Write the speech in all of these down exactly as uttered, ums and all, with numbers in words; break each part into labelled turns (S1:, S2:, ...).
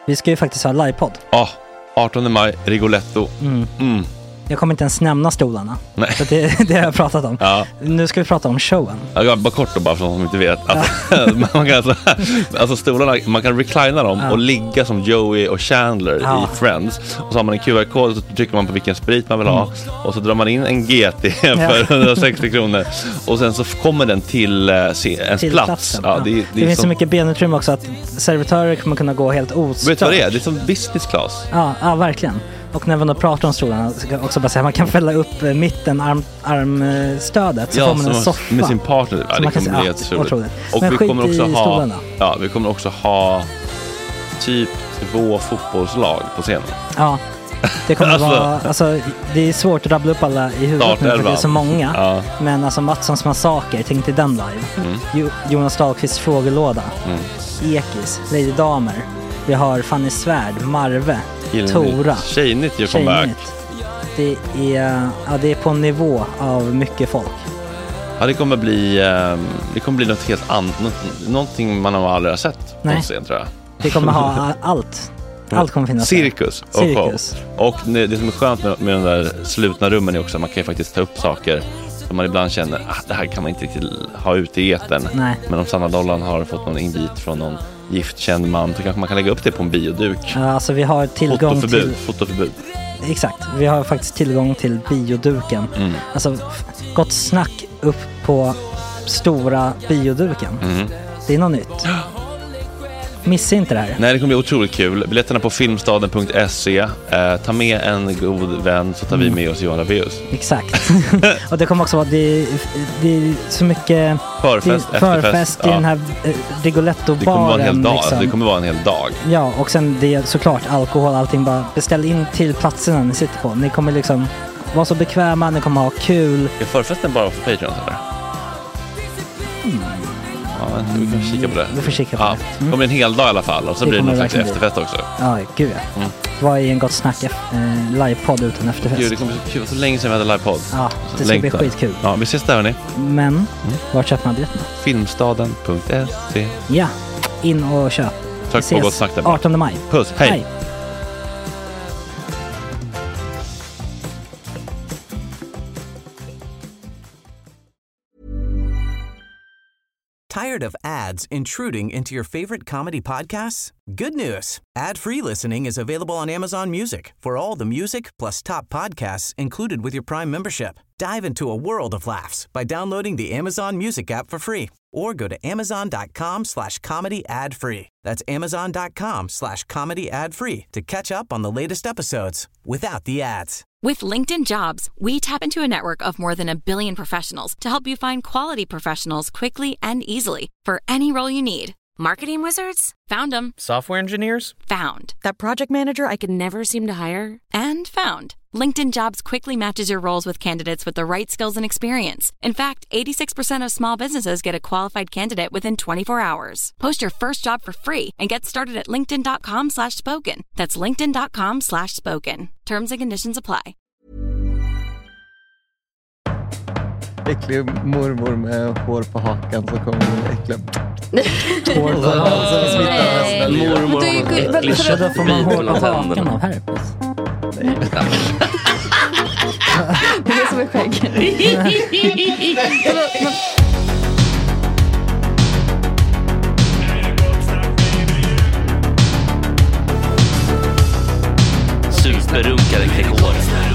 S1: Vi ska ju faktiskt ha livepodd.
S2: Ja, artonde maj, Rigoletto.
S1: Mm.
S2: Mm.
S1: Jag kommer inte ens nämna stolarna.
S2: Nej.
S1: För det, det har jag pratat om.
S2: Ja.
S1: Nu ska vi prata om showen.
S2: Ja, bara kort då, bara för de som inte vet. Alltså, man kan alltså, alltså stolarna, man kan reclina dem
S1: ja.
S2: och ligga som Joey och Chandler ja. i Friends. Och så har man en Q R-kod och så trycker man på vilken sprit man vill ha. Mm. Och så drar man in en G T för hundrasextio kronor. Och sen så kommer den till uh, se, ens
S1: till
S2: plats. Ja,
S1: ja.
S2: det, det,
S1: det
S2: det
S1: finns
S2: som...
S1: så mycket benutrymme också att servitörer kommer kunna gå helt ostört.
S2: Vet du vad det är? Det är som business class.
S1: Ja, ja verkligen. Och när man då pratar om stolarna så kan jag också bara säga att man kan fälla upp mitten, arm, armstödet så
S2: ja,
S1: får man en soffa.
S2: Med sin partner. Ja, det kommer bli helt otroligt. Och
S1: men
S2: vi kommer också ha
S1: stolarna.
S2: Ja, vi kommer också ha typ två fotbollslag på scenen.
S1: Ja. Det kommer
S2: alltså,
S1: vara alltså det är svårt att rabbla upp alla i huvudet nu för det är så många.
S2: Ja.
S1: Men alltså Mattssons massaker, tänk till den live. Mm. Jo, Jonas Dahlqvists frågelåda. Mm. Ekis, Lady Damer. Vi har Fanny Svärd, Marve,
S2: Gillnytt.
S1: Tora.
S2: Tjejnytt gör comeback.
S1: Det är, ja, det är på en nivå av mycket folk.
S2: Ja, det kommer bli det kommer bli något helt annat, något, någonting man har aldrig har sett på scen, tror jag.
S1: Det kommer ha allt. Allt kommer finnas.
S2: Cirkus och
S1: Cirkus.
S2: show. Och det som är skönt med, med de där slutna rummen är också att man kan ju faktiskt ta upp saker som man ibland känner att det här kan man inte riktigt ha ute i etern.
S1: Nej.
S2: Men om Sanna Dollan har fått någon invit från någon giftkänd man så kanske man kan lägga upp det på en bioduk.
S1: Ja, alltså vi har tillgång
S2: fotoförbud,
S1: till...
S2: Fotoförbud.
S1: Exakt, vi har faktiskt tillgång till bioduken. Mm. Alltså, gott snack upp på stora bioduken. Mm. Det är något nytt. Missa inte det här.
S2: Nej, det kommer bli otroligt kul. Biljetterna på filmstaden punkt se. Eh, ta med en god vän så tar mm. vi med oss Johan Rabaeus.
S1: Exakt. Och det kommer också vara det, det är så mycket
S2: förfest,
S1: det, förfest i ja. den här eh, Rigoletto-baren.
S2: Det kommer vara en hel dag.
S1: Liksom.
S2: Det kommer vara en hel dag.
S1: Ja, och sen det är såklart alkohol, allting. Bara beställ in till platserna ni sitter på. Ni kommer liksom vara så bekväma, ni kommer ha kul.
S2: Är förfesten bara för Patreon eller? Mm. Ja, vi kan kika på det.
S1: Vi får kika på
S2: ja, det. Mm. Det kommer en hel dag i alla fall. Och så det blir det någon slags efterfest också.
S1: Ja, gud ja. Mm. Vad är en gott snack eh, livepodd utan efterfest?
S2: Gud, det kommer så kul. Så länge sedan vi hade livepodd.
S1: Ja, det ska Längtar. bli skitkul.
S2: Ja, vi ses där hörni.
S1: Men, mm. var köper man biljetterna?
S2: filmstaden punkt se.
S1: Ja, in och köp.
S2: Tack på gott snack där.
S1: artonde maj.
S2: Puss, hej. hej.
S3: Tired of ads intruding into your favorite comedy podcasts? Good news. Ad-free listening is available on Amazon Music for all the music plus top podcasts included with your Prime membership. Dive into a world of laughs by downloading the Amazon Music app for free or go to amazon.com slash comedy ad free. That's amazon.com slash comedy ad free to catch up on the latest episodes without the ads.
S4: With LinkedIn Jobs, we tap into a network of more than a billion professionals to help you find quality professionals quickly and easily for any role you need. Marketing wizards? Found them.
S5: Software engineers?
S4: Found. That project manager I could never seem to hire? And found. LinkedIn Jobs quickly matches your roles with candidates with the right skills and experience. In fact, eighty-six percent of small businesses get a qualified candidate within twenty-four hours. Post your first job for free and get started at linkedin.com slash spoken. That's linkedin.com slash spoken. Terms and conditions apply.
S6: Äcklig mormor med hår på hakan så kommer det äckliga hår på halsen smittar.
S5: Mormor har äcklig
S1: köttbit får man hår på hakan av herpes.
S6: Nej.
S7: Det är som är skägg.
S5: Superrunkare Gregor.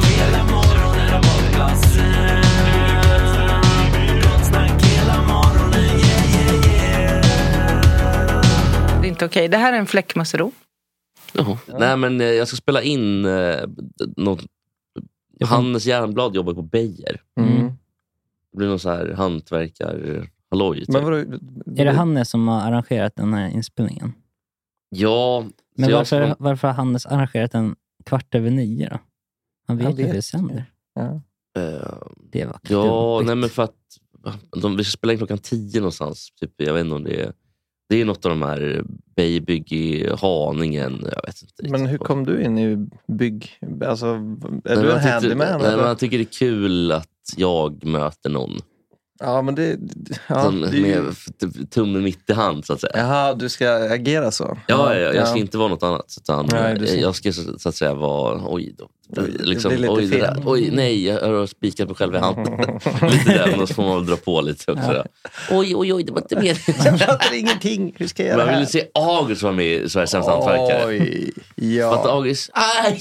S7: Det är inte okej. Det här är en fläckmussero.
S5: Oh. Ja. Nej, men jag ska spela in eh, något. Hannes Järnblad jobbar på Beijer. Mm. Det blir någon så här hantverkar halloj. Typ.
S1: Men vadå, är det Hannes som har arrangerat den här inspelningen?
S5: Ja.
S1: Men varför, jag... varför har Hannes arrangerat en kvart över nio då? Han vet ju hur det sänder.
S6: Ja.
S5: Uh,
S1: det var
S5: Ja, nej men för att de, vi ska spela in klockan tio någonstans. Typ, jag vet inte om det är. Det är något av de här Beijerbygg i Haningen. Jag vet inte.
S6: Men hur kom du in i bygg? Alltså, är
S5: nej,
S6: du en handyman?
S5: Nej, men jag tycker det är kul att jag möter någon.
S6: Ja, men det... Ja,
S5: Som,
S6: det är ju...
S5: med tummen mitt i hand, så att säga.
S6: Jaha, du ska agera så.
S5: Ja, ja, jag
S6: ja.
S5: ska inte vara något annat. Utan
S6: Nej, du ska...
S5: Jag ska så, så att säga vara... Oj då. Liksom,
S6: det blir lite
S5: oj, det där, oj, nej, jag har spikat mig själv i handen. Lite där, men så får man väl dra på lite också. Ja. Oj, oj, oj, det var inte mer.
S6: Jag pratar ingenting. Hur ska jag göra
S5: man
S6: här?
S5: vill se August vara med i Sveriges sämsta hantverkare.
S6: Oj, ja.
S5: För att August... Aj!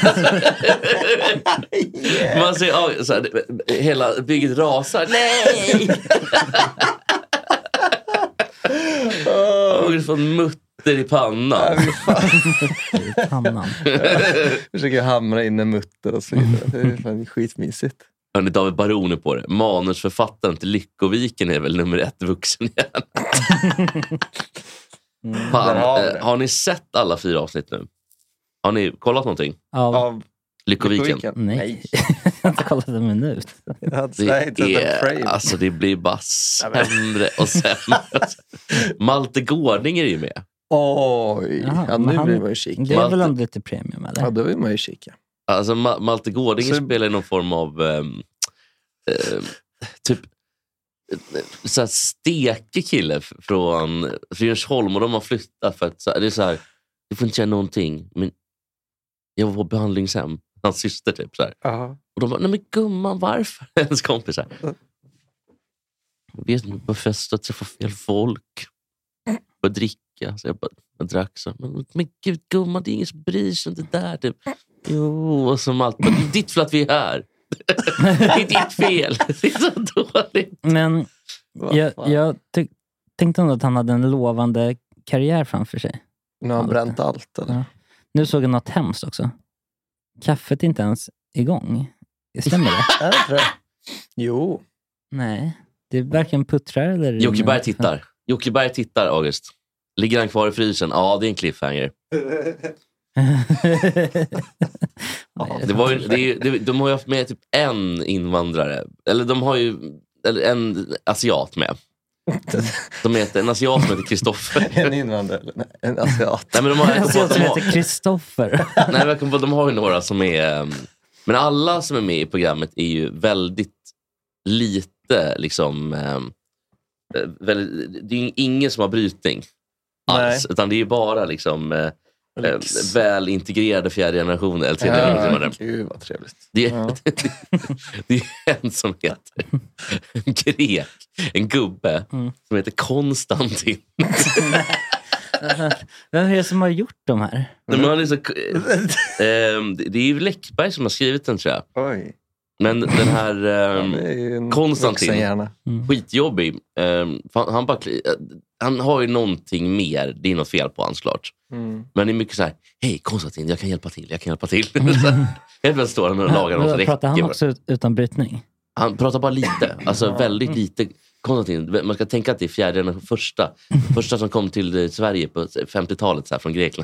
S5: yeah. Man ser August, så här, hela bygget rasar. Nej! August får en mutter i pannan.
S1: I pannan.
S6: Försöker hamra in en mutter och så vidare. Det är fan skitmysigt.
S5: Hörrni, David Baron är på det. Manusförfattaren till Lyckoviken är väl nummer ett vuxen igen. mm. Fan, eh, har ni sett alla fyra avsnitt nu? Har ni kollat någonting?
S1: Av,
S6: Av
S5: Lyckoviken?
S1: Lyckoviken? Nej. Nej. Jag har inte kollat en minut.
S5: Det, är, alltså, det blir bara sämre och sämre. Malte Gårding är ju med.
S6: Oj,
S1: Jaha,
S6: ja, nu
S1: han,
S6: blir man ju kika.
S1: Det är väl ändå lite premium, eller?
S6: Ja, då vill man ju kika.
S5: Alltså Ma- Malte Gårding så... spelar i någon form av um, um, typ så här stekig kille från Djursholm, och de har flyttat för att så här, det är så här, det får inte säga någonting, men jag var på behandlingshem, hans syster typ så här. Uh-huh. Och de bara, nej men gumman, varför? Hennes kompisar. Uh-huh. Jag vet inte, på fest att träffa fel folk. Börja dricka. Så jag bara, jag drack så. Men, men gud gumman, det är ingen som bryr sig om det där typ. Jo, och som allt. Men det är ditt för att vi är här. Det är ditt fel. Det är så dåligt.
S1: Men jag, jag ty- tänkte nog att han hade en lovande karriär framför sig.
S6: Nu har han bränt allt, eller?
S1: Ja. Nu såg jag något hemskt också. Kaffet är inte ens igång. Stämmer det?
S6: Ja, det tror jag. Jo.
S1: Nej. Det är varken puttrar eller...
S5: Jocke Berg tittar. Jocke Berg tittar, August. Ligger han kvar i frysen? Ja, det är en cliffhanger. Ja, det var ju, det är, det, de har ju haft med typ en invandrare. Eller de har ju eller en asiat med. De heter, en asiat som heter Kristoffer.
S6: En invandrare? Nej, en asiat.
S5: Nej, men de har,
S1: en asiat som heter Kristoffer.
S5: Nej, men de har ju några som är... Men alla som är med i programmet är ju väldigt lite liksom... Väldigt, det är ingen som har brytning alls, utan det är bara liksom eh, väl integrerade fjärde generationer eller tredje
S6: ja,
S5: generationer.
S6: Gud vad trevligt.
S5: Det är,
S6: ja.
S5: det är en som heter en grek, en gubbe mm. som heter Konstantin.
S1: Vem är det som har gjort de här?
S5: Nej, men han är så, eh, det är ju Läckberg som har skrivit den, tror jag.
S6: Oj.
S5: Men den här eh, Konstantin, mm. skitjobbig. Eh, han, bara, han har ju någonting mer. Det är något fel på hans, klart. Mm. Men det är mycket så här: hej Konstantin, jag kan hjälpa till, jag kan hjälpa till. Helt plötsligt står han och lagar något räcker.
S1: Pratar han också utan brytning?
S5: Han pratar bara lite, alltså väldigt lite. Konstantin, man ska tänka att det är fjärde den första första som kom till Sverige på femtiotalet så här, från Grekland.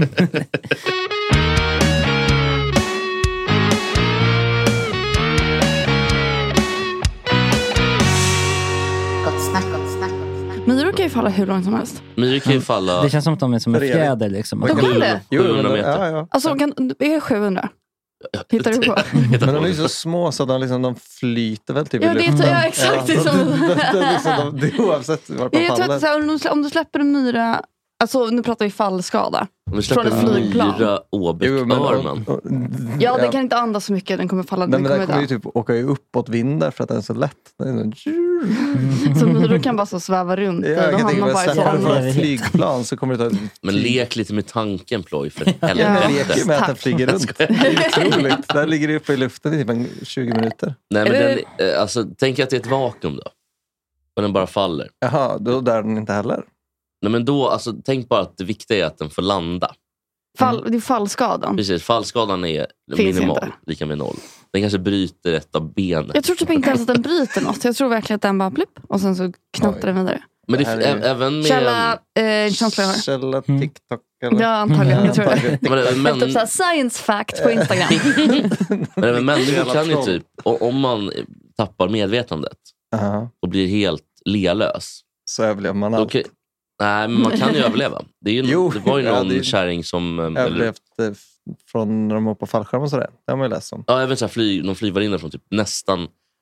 S8: Myror kan ju falla hur långt som helst.
S5: Myror kan ju falla...
S1: Det känns som att de är som en fjäder liksom.
S8: De kan det?
S5: sjuhundra meter.
S6: Ja, ja.
S8: Alltså, kan, är sjuhundra? Hittar du på?
S6: Men de är ju så små så de, liksom, de flyter väl typ
S8: ja,
S6: i
S8: det
S6: luften.
S8: Är, ja, exakt. Ja,
S6: de, de, de, de, liksom, de, oavsett vart man
S8: jag
S6: faller.
S8: tror att, så här, om, du, om du släpper en myra... Alltså, nu pratar vi fallskada.
S5: Om vi släpper
S8: från ett flygplan.
S5: Myra Åbäck-örman.
S8: Ja, den kan inte andas så mycket. Den kommer falla.
S6: Nej,
S8: den
S6: men
S8: kommer,
S6: den kommer ju typ åka uppåt vindar för att den är så lätt. Den är så...
S8: så myror kan bara så sväva runt.
S6: Ja,
S8: de hamnar bara i
S6: sådana från ett flygplan så kommer det ta...
S5: Men lek lite med tanken, Ploj, för
S6: helvete. Ja, lek med att den flyger runt. Det är otroligt. Där ligger det uppe i luften i typ tjugo minuter.
S5: Nej, men den, alltså, tänk att det är ett vakuum då. Och den bara faller.
S6: Jaha, då där den inte heller.
S5: Nej, men då, alltså, tänk bara att det viktiga är att den får landa.
S8: Fall, det är fallskadan.
S5: Precis, fallskadan är
S8: Finns
S5: minimal,
S8: inte.
S5: Lika med noll. Den kanske bryter ett av benen.
S8: Jag tror typ inte ens att den bryter något. Jag tror verkligen att den bara blipp och sen så knattar den vidare.
S5: Men det, det är, även med...
S8: Källa, eh, känsla jag har.
S6: Källa TikTok eller?
S8: Ja, antagligen. Jag tror det.
S5: Men även män...
S8: typ såhär science fact på Instagram.
S5: Men även människor kan ju typ, om man tappar medvetandet
S6: uh-huh.
S5: och blir helt lelös.
S6: Så överlever man allt.
S5: Kan, nej, men man kan ju överleva. Det, är ju,
S6: jo,
S5: det var ju någon
S6: ja,
S5: kärring som...
S6: överlevt eller, från när de var på fallskärm och sådär. Det har man ju läst om.
S5: Ja, även så här fly, någon flygvärdinna från typ nästan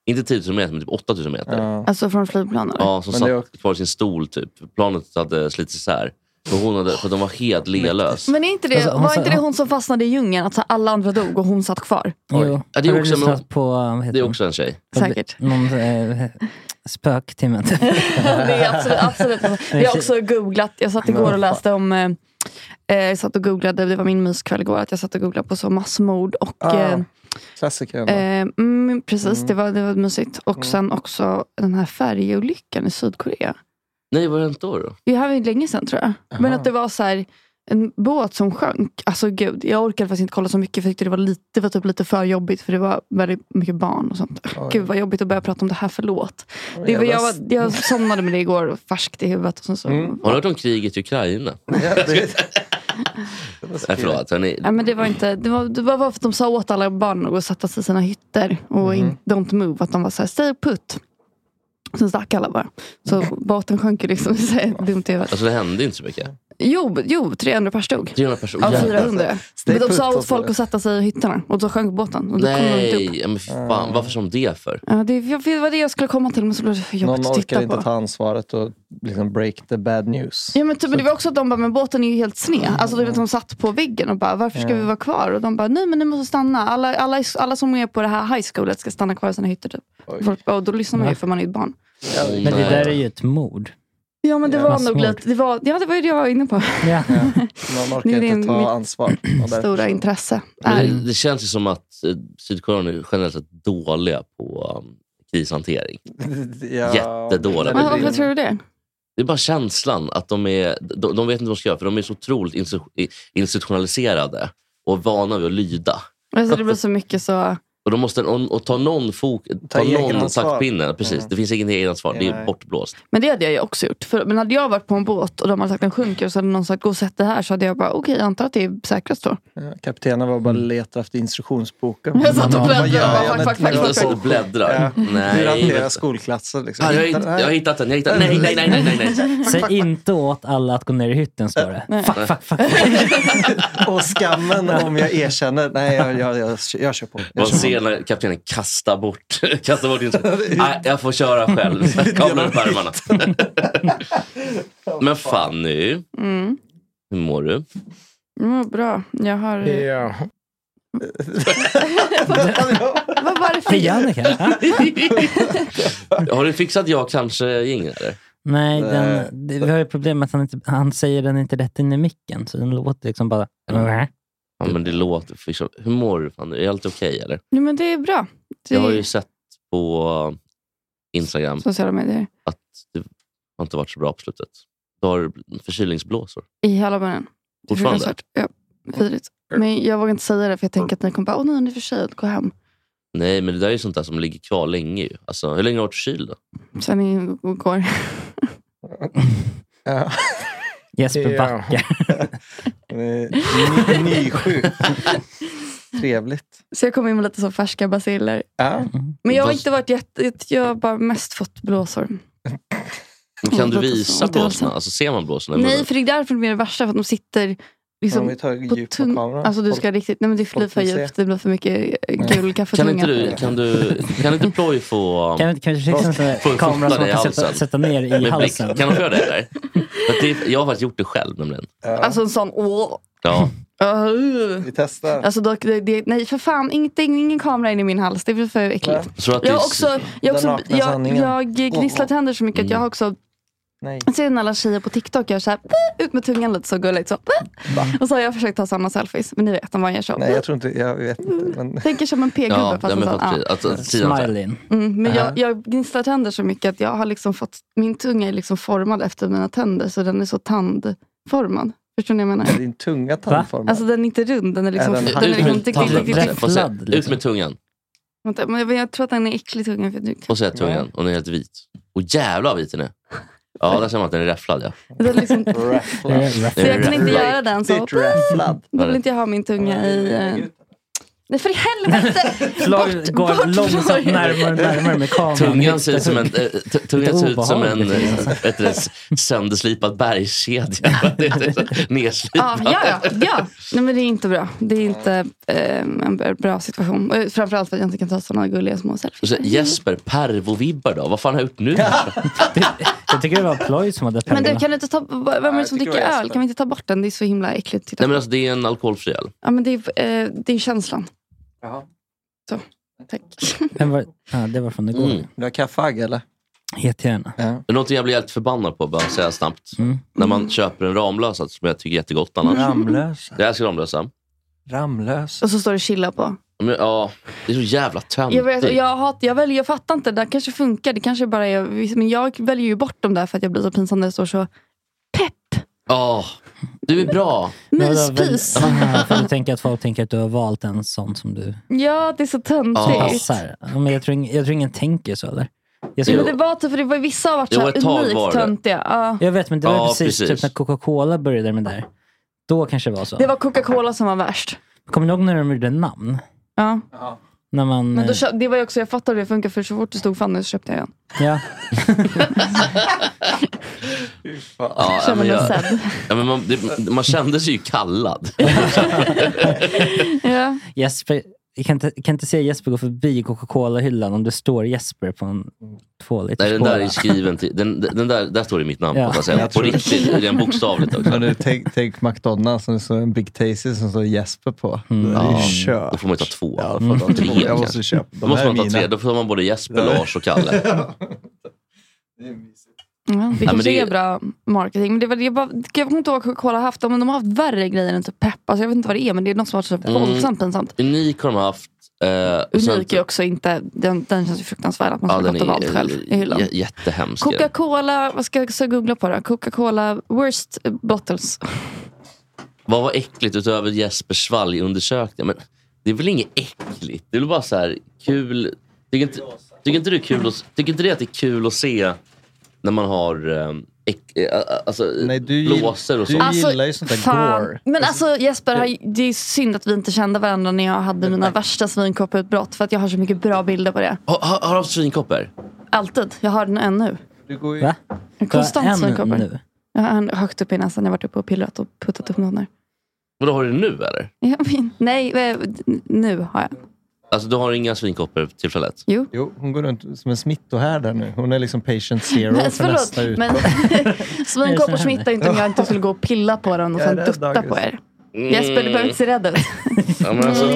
S5: Inte tio tusen meter, men typ åtta tusen meter.
S6: Ja.
S8: Alltså från flygplanen?
S5: Ja, som
S6: Men
S5: satt
S6: det var-
S5: kvar i sin stol typ. Planet hade slitits isär. För, hon hade, för de var helt lelös.
S8: Men är inte det,
S1: Alltså, hon
S8: var
S1: sa-
S8: inte det hon som fastnade i djungeln? Att så här, alla andra dog och hon satt kvar?
S1: Jo,
S5: Ja, det är
S1: har du
S5: också-
S1: lyssnat
S5: men-
S1: på, vad heter
S5: Det är
S1: hon?
S5: också en tjej.
S8: Säkert.
S1: Någon eh, spöktimmen.
S8: Det är absolut, absolut. Jag har också googlat. Jag satt igår och läste om... Eh, eh, jag satt och googlade, det var min myskväll igår, att jag satt och googlade på så massmord. Och,
S6: Ah,
S8: eh,
S6: klassiker.
S8: eh, mm, precis,
S6: Mm.
S8: det, var, det var mysigt. Och sen också den här färjeolyckan i Sydkorea.
S5: Nej, vad har hänt då då?
S8: Det här var ju länge sedan tror jag. Men
S6: Aha.
S8: att det var så här... En båt som sjönk. Alltså gud, jag orkade faktiskt inte kolla så mycket. För jag tyckte det var, lite, det var typ lite för jobbigt. För det var väldigt mycket barn och sånt.
S6: Oj.
S8: Gud vad jobbigt att börja prata om det här, förlåt.
S6: Oj,
S8: Det var, jag,
S6: jävla-
S8: var, jag somnade med det igår, färskt i huvudet. Och sen så,
S6: Mm.
S5: Har du hört om kriget i Ukraina?
S6: Ja, det, det var
S5: Nej, förlåt. Hörni.
S8: Nej, men det var inte, det var, det var för att de sa åt alla barn att gå och sätta sig i sina hytter. Och in, don't move. Att de var så här, stay put. Sen stack alla bara. Så båten sjönk ju liksom. Så här, dumt i huvudet.
S5: Alltså det hände inte så mycket.
S8: Jo, jo, trehundra personer dog.
S5: trehundra personer.
S8: Av
S5: Jävlar.
S8: fyrahundra.
S6: Stay
S8: Men de
S6: put
S8: sa åt
S6: alltså.
S8: folk att sätta sig i hytterna. Och så sjönk båten. Och då kom de inte upp.
S5: Nej, ja, men fan, varför som det för?
S8: Ja, det, jag, det var det jag skulle komma till, men så blev det för jobbigt
S6: någon
S8: att
S6: orkar
S8: titta
S6: inte
S8: på.
S6: ta ansvaret och liksom break the bad news.
S8: Ja, men typ, men det var också att de bara, men båten är ju helt sned. Alltså det var som satt på väggen och bara, varför ska
S6: Ja.
S8: vi vara kvar? Och de bara, nej men ni måste stanna. Alla, alla, alla som är på det här high schoolet ska stanna kvar i sina hytter typ.
S6: Oj.
S8: Folk bara, och då lyssnar man ju för man är ett barn.
S6: Ja,
S1: Men det
S5: Nej.
S1: där är ju ett mord.
S8: Ja, men det
S6: Ja.
S8: var nog
S1: Massmord.
S8: lite, det var, ja det var ju det jag var inne på.
S1: Ja.
S6: någon orkar
S8: Det är
S6: inte
S8: din-
S6: ta
S8: mitt
S6: ansvar. Och därför
S8: Stora
S6: så-
S8: intresse.
S5: Men
S8: Är.
S5: det, det känns ju som att eh, Sydkorea är generellt sett dåliga på um, krishantering.
S6: Ja,
S5: Jättedåliga.
S8: Men
S6: det-
S8: varför tror du det?
S5: Det är bara känslan att de är, de, de vet inte vad de ska göra, för de är så otroligt institu- institutionaliserade och vana vid att lyda.
S8: Alltså det blir så mycket så...
S5: Och de måste och, och ta någon fok,
S6: Ta
S5: ta
S6: egen
S5: någon
S6: ansvar.
S5: taktpinne. Precis,
S6: Mm.
S5: det finns ingen egen ansvar. Det är
S6: Nej.
S5: bortblåst.
S8: Men det hade jag ju också gjort. För, men hade jag varit på en båt och de hade sagt den sjunker och så hade någon sagt gå och sätt det här, så hade jag bara okej, jag antar att det är säkrast då.
S6: Ja, kaptenen var bara letar efter instruktionsboken.
S8: Jag satt och
S6: Vad
S8: bläddrade.
S6: gör
S8: Bara,
S6: jag
S8: fuck,
S6: med
S8: fuck,
S6: ett
S8: fuck,
S5: Jag står och bläddrar.
S6: Ja.
S5: Nej,
S6: Hur hanterar
S5: vänta.
S6: skolklasser liksom?
S5: Ah, jag, har hitt, jag har hittat den, jag har hittat den. Nej, nej, nej, nej, nej, nej.
S1: Säg inte åt alla att gå ner i hytten, står det.
S8: Nej.
S1: Fuck, fuck, fuck.
S6: Och skammen om jag erkänner. Nej, jag, jag, jag, jag kör på. Jag
S5: Man
S6: kör på.
S5: ser när kaptenen kastar bort, kastar bort instruktionen. Nej, jag får köra själv. Kameran upp ärmarna. Men Fanny,
S8: Mm.
S5: hur mår du?
S8: Mm, bra. Jag har...
S9: Ja.
S8: Vad var det för...
S1: Till Jannica? Ja?
S5: Har du fixat jag kanske jingeln eller?
S1: Nej, den, det, vi har ju problem med att han, inte, han säger den inte rätt in i micken. Så den låter liksom bara...
S5: Ja, men det låter för... Hur mår du Fanny? Är allt okej eller?
S8: Nej, men det är bra. Det
S5: Jag har
S8: är
S5: ju sett på Instagram
S8: sociala medier.
S5: att du har inte varit så bra på slutet. Du har förkylningsblåsor.
S8: I hela början. Det är
S5: Fortfarande?
S8: fruktansvärt. Ja, vidrigt. Men jag vågar inte säga det för jag tänker att ni kommer bara, åh nej, ni är förkyld, gå hem.
S5: Nej, men det där är ju sånt där som ligger kvar länge ju. Alltså, hur länge har du varit förkyld då?
S8: Sen igår.
S6: Ja.
S1: Jesper
S9: Ja.
S1: backar.
S6: Ny, nysjuk. Trevligt.
S8: Så jag kom in med lite så färska basiller.
S6: Ja.
S8: Men jag har
S5: Fast-
S8: inte varit jätte... Jag har bara mest fått blåsor.
S5: Men kan du
S8: låter så
S5: visa
S8: ont i halsen.
S5: blåsorna? Alltså ser man blåsorna i
S8: Nej,
S5: munnen?
S8: för det är därför det är det värsta. För att de sitter liksom
S6: Om vi tar
S8: på
S6: djup på
S8: tung...
S6: kameran.
S8: Alltså du ska riktigt... Nej men det blir
S6: folk
S8: för
S6: vill se.
S8: djupt. Det blir för mycket eh, gul
S5: Kan
S8: kaffetunga.
S5: inte du, kan du, kan inte Ploy få...
S1: Kan vi kan vi fixa en sån
S5: Får
S1: där
S5: jag
S1: kamera
S5: fota
S1: som man
S5: dig i
S1: kan sätta,
S5: halsen?
S1: sätta ner i
S5: med blick?
S1: halsen?
S5: Kan de få göra det eller? För att det, jag har faktiskt gjort det själv nämligen.
S8: Alltså en sån... Åh.
S5: Ja.
S8: Uh.
S6: Vi testar.
S8: Alltså dock, det, det, nej för fan, ingenting, ingen kamera in i min hals. Det blir för äckligt.
S5: Jag tror att det
S8: Jag
S5: är-
S8: har också, jag,
S6: Den
S8: också,
S6: nakna
S8: jag,
S6: sanningen.
S8: jag gnisslar tänder så mycket att jag har också...
S6: Nej.
S8: Jag ser när alla tjejer på TikTok gör så här, ut med tungan lite så gulligt så. Och så har jag försökt ta sådana selfies, men ni vet om vad jag kör.
S6: Nej, jag tror inte, jag vet inte. Men...
S8: Tänker som en p-gubbe
S5: Ja,
S8: fast
S5: men
S8: en sån.
S5: faktiskt,
S8: Ja.
S5: att, att sidan så här.
S1: Smiling.
S8: Mm, men
S6: Aha.
S8: jag, jag gnisslar tänder så mycket att jag har liksom fått, min tunga är liksom formad efter mina tänder så den är så tandformad. Förstår ni vad jag menar?
S6: Är din tunga tandformad?
S8: Alltså den är inte rund, den är liksom...
S6: Är den-
S8: den är liksom
S5: Ut med
S8: tick, tick, tick, tick.
S5: tungan. Få se.
S1: Räfflad,
S5: Ut
S1: liksom.
S5: med tungan.
S8: Vänta, men jag, jag tror att den är äcklig tungan. För du,
S5: Och se tungan. Och den är helt vit. Och jävlar vad vit den är. Ja, där ser man att den är räfflad. Ja.
S8: den är liksom,
S6: Rafflad.
S8: så jag kan inte göra den så.
S6: Ditt rafflad.
S8: Då vill inte jag ha min tunga i... Eh, Nej, för i helvete!
S1: Floyd går bort, långsamt Floyd. närmare och närmare med kameran.
S5: Tungan ser ut som en, äh, t- tungan ser ut som en ett, ett, sönderslipad bergskedja. Nerslipad.
S8: Ja, ja, ja. Nej, men det är inte bra. Det är inte eh, en bra situation. Framförallt för att jag inte kan ta sådana gulliga små selfies.
S5: Jesper, pervovibbar då? Vad fan har jag gjort nu?
S1: Jag tycker det var Floyd som hade pervor.
S8: Men du, kan du inte ta... Vem är det som dricker öl? Kan vi inte ta bort den? Det är så himla äckligt. Titta.
S5: Nej, men alltså, det är en alkoholfri öl.
S8: Ja, men det är, eh, det är känslan.
S6: Jaha.
S8: Så, tack.
S1: Den var, ja, det var från igår. Mm.
S6: Du har kaffeagg eller?
S1: Jättegärna.
S6: Ja.
S5: Någonting jag blir helt förbannad på, bara säga snabbt. Mm. När man köper en Ramlösa som jag tycker är jättegott annars.
S6: Ramlösa?
S5: Jag älskar Ramlösa.
S6: Ramlösa.
S8: Och så står det chilla på.
S5: Men, ja, det är så jävla töntigt.
S8: Jag, vet, jag, hat, jag, väljer, jag fattar inte, det kanske funkar. Det kanske bara är, men jag väljer ju bort dem där för att jag blir så pinsam när det står så pepp.
S5: Ja, oh, du är bra.
S8: Myspys.
S1: För du tänker att folk tänker att du har valt en sån som du...
S8: Ja, det är så töntigt.
S1: Som passar. Men jag tror, jag tror ingen tänker så, eller? Jag
S8: ja, men det var typ, för det var vissa har varit så här unikt töntiga. Ja.
S1: Jag vet, men det var
S5: ja,
S1: precis,
S5: precis
S1: typ när Coca-Cola började med det där. Då kanske det var så.
S8: Det var Coca-Cola som var värst.
S1: Kommer du ihåg när de gjorde namn?
S8: Ja.
S1: När man,
S8: men då köpt, det var ju också, jag fattade hur det funkar, för så fort det stod Fanny så köpte jag igen.
S1: Ja.
S5: ja, ja, men jag, ja, men man, det, man kände sig ju kallad.
S1: Ja. Jesper, jag kan inte, kan inte se Jesper gå förbi Coca-Cola-hyllan om det står Jesper på en två liters.
S5: Nej, den där är skriven till, den, den där, där står det mitt namn ja. på, säga. På riktigt, det är en bokstavligt också.
S6: Men du, tänk, tänk McDonalds som står en Big Tasty som står Jesper på.
S5: Mm. Ja,
S6: kör.
S5: Då får man ju ta två.
S6: Ja, mm. ta
S5: tre,
S6: jag måste köpa.
S5: Då måste man ta tre, då får man både Jesper, Lars och Kalle.
S8: Det är mysigt. Ja, det kanske ja, det är bra marketing. Men det var, jag, bara, jag kommer inte ihåg vad Coca-Cola har haft. Men de har haft värre grejer än typ pepp. Alltså jag vet inte vad det är, men det är något som har varit så mm. våldsamt pinsamt.
S5: Unik har de haft.
S8: Uh, Unik är också inte, den, den känns ju fruktansvärd att man ska ja, ha valt själv i hyllan.
S5: J- jättehemsk.
S8: Coca-Cola, vad ska jag googla på då? Coca-Cola worst bottles.
S5: Vad var äckligt utöver Jespers svalgundersökning? Men det är väl inget äckligt. Det är väl bara så här kul. Tycker inte, tycker inte det är kul att, tycker inte det att det är kul att se när man har um, äck, alltså,
S6: nej, du
S5: blåser och så.
S6: Du alltså, gillar ju sånt där gore.
S8: Men alltså Jesper, det är synd att vi inte kände varandra när jag hade mina värsta svinkopperutbrott, för att jag har så mycket bra bilder på det.
S5: Har, har, har du haft svinkopper?
S8: Alltid, jag har den ännu.
S6: Du går ju...
S1: Va?
S8: En konstant svinkopper. Jag har en högt upp i näsan, jag har varit uppe och pillrat och puttat upp någon där.
S5: Men då har du det nu eller?
S8: Ja, men, nej, nu har jag.
S5: Alltså du har inga svinkopper tillfället?
S8: Jo.
S6: Jo, hon går runt som en smittohärdare nu. Hon är liksom patient zero
S8: men,
S6: för nästa utbrott.
S8: Men svinkoppor smittar inte om jag inte skulle gå och pilla på dem och sen dutta på er. Mm. Jesper, du behöver inte se rädd ut.
S5: Ja, men alltså,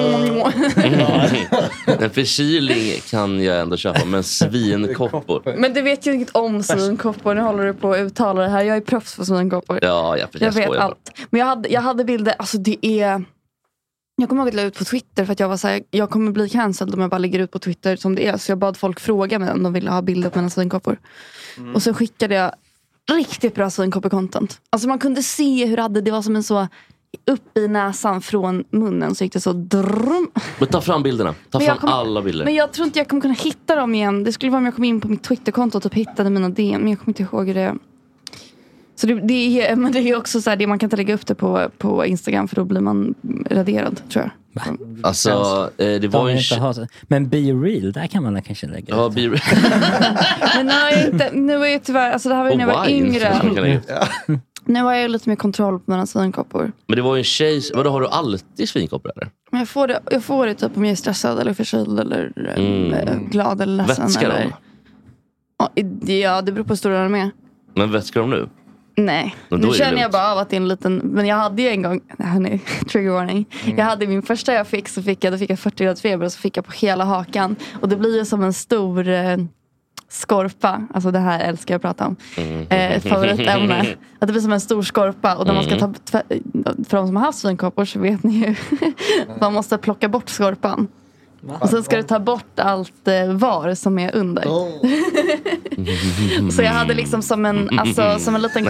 S5: en förkylning kan jag ändå köpa, men svinkoppor.
S8: Men du vet ju inget om svinkoppor. Nu håller du på att uttala det här. Jag är proffs på svinkoppor.
S5: Ja, jag, jag,
S8: jag vet allt. Men jag hade, jag hade bilder, alltså det är... Jag kommer ihåg att jag la ut på Twitter för att jag var så här, jag kommer bli cancelled om jag bara lägger ut på Twitter som det är. Så jag bad folk fråga mig om de ville ha bilder på mina svinkoppor. Mm. Och så skickade jag riktigt bra svinkoppor-content. Alltså man kunde se hur det hade, det var som en så upp i näsan från munnen så gick det så drum.
S5: Men ta fram bilderna, ta fram kommer, alla bilder.
S8: Men jag tror inte jag kommer kunna hitta dem igen. Det skulle vara om jag kom in på mitt Twitter-konto och typ hittade mina D M, men jag kommer inte ihåg hur det är. Så det, det, är, men det är också så här, det, man kan inte lägga upp det på, på Instagram för då blir man raderad, tror jag.
S5: Va? Alltså, eh, det var ju...
S1: Inte men Be Real, där kan man kanske lägga
S5: ja, Be Real.
S8: Men nej, inte, nu är jag tyvärr, alltså det här var ju när jag var yngre. Nu har jag lite mer kontroll på mina svinkoppor.
S5: Men det var ju en tjej, vadå, har du alltid svinkoppor eller?
S8: Men jag får det, jag får det typ om jag är stressad eller förkyld eller mm. glad eller ledsen.
S5: Vätskar
S8: eller... de? Ja, det beror på hur stora de är.
S5: Men vätskar de nu?
S8: Nej, nu känner jag bara av att det är en liten... Men jag hade ju en gång... Hörni, trigger warning. Mm. Jag hade min första jag fick så fick jag, då fick jag fyrtio graders feber och så fick jag på hela hakan. Och det blir ju som en stor eh, skorpa. Alltså det här älskar jag att prata om. Mm. Eh, favoritämne. Att det blir som en stor skorpa. Och när man ska ta... För de som har haft svinkoppor så vet ni ju. Man måste plocka bort skorpan. Och sen ska du ta bort allt eh, var som är under. Oh. Så jag hade liksom som en, alltså, som en liten...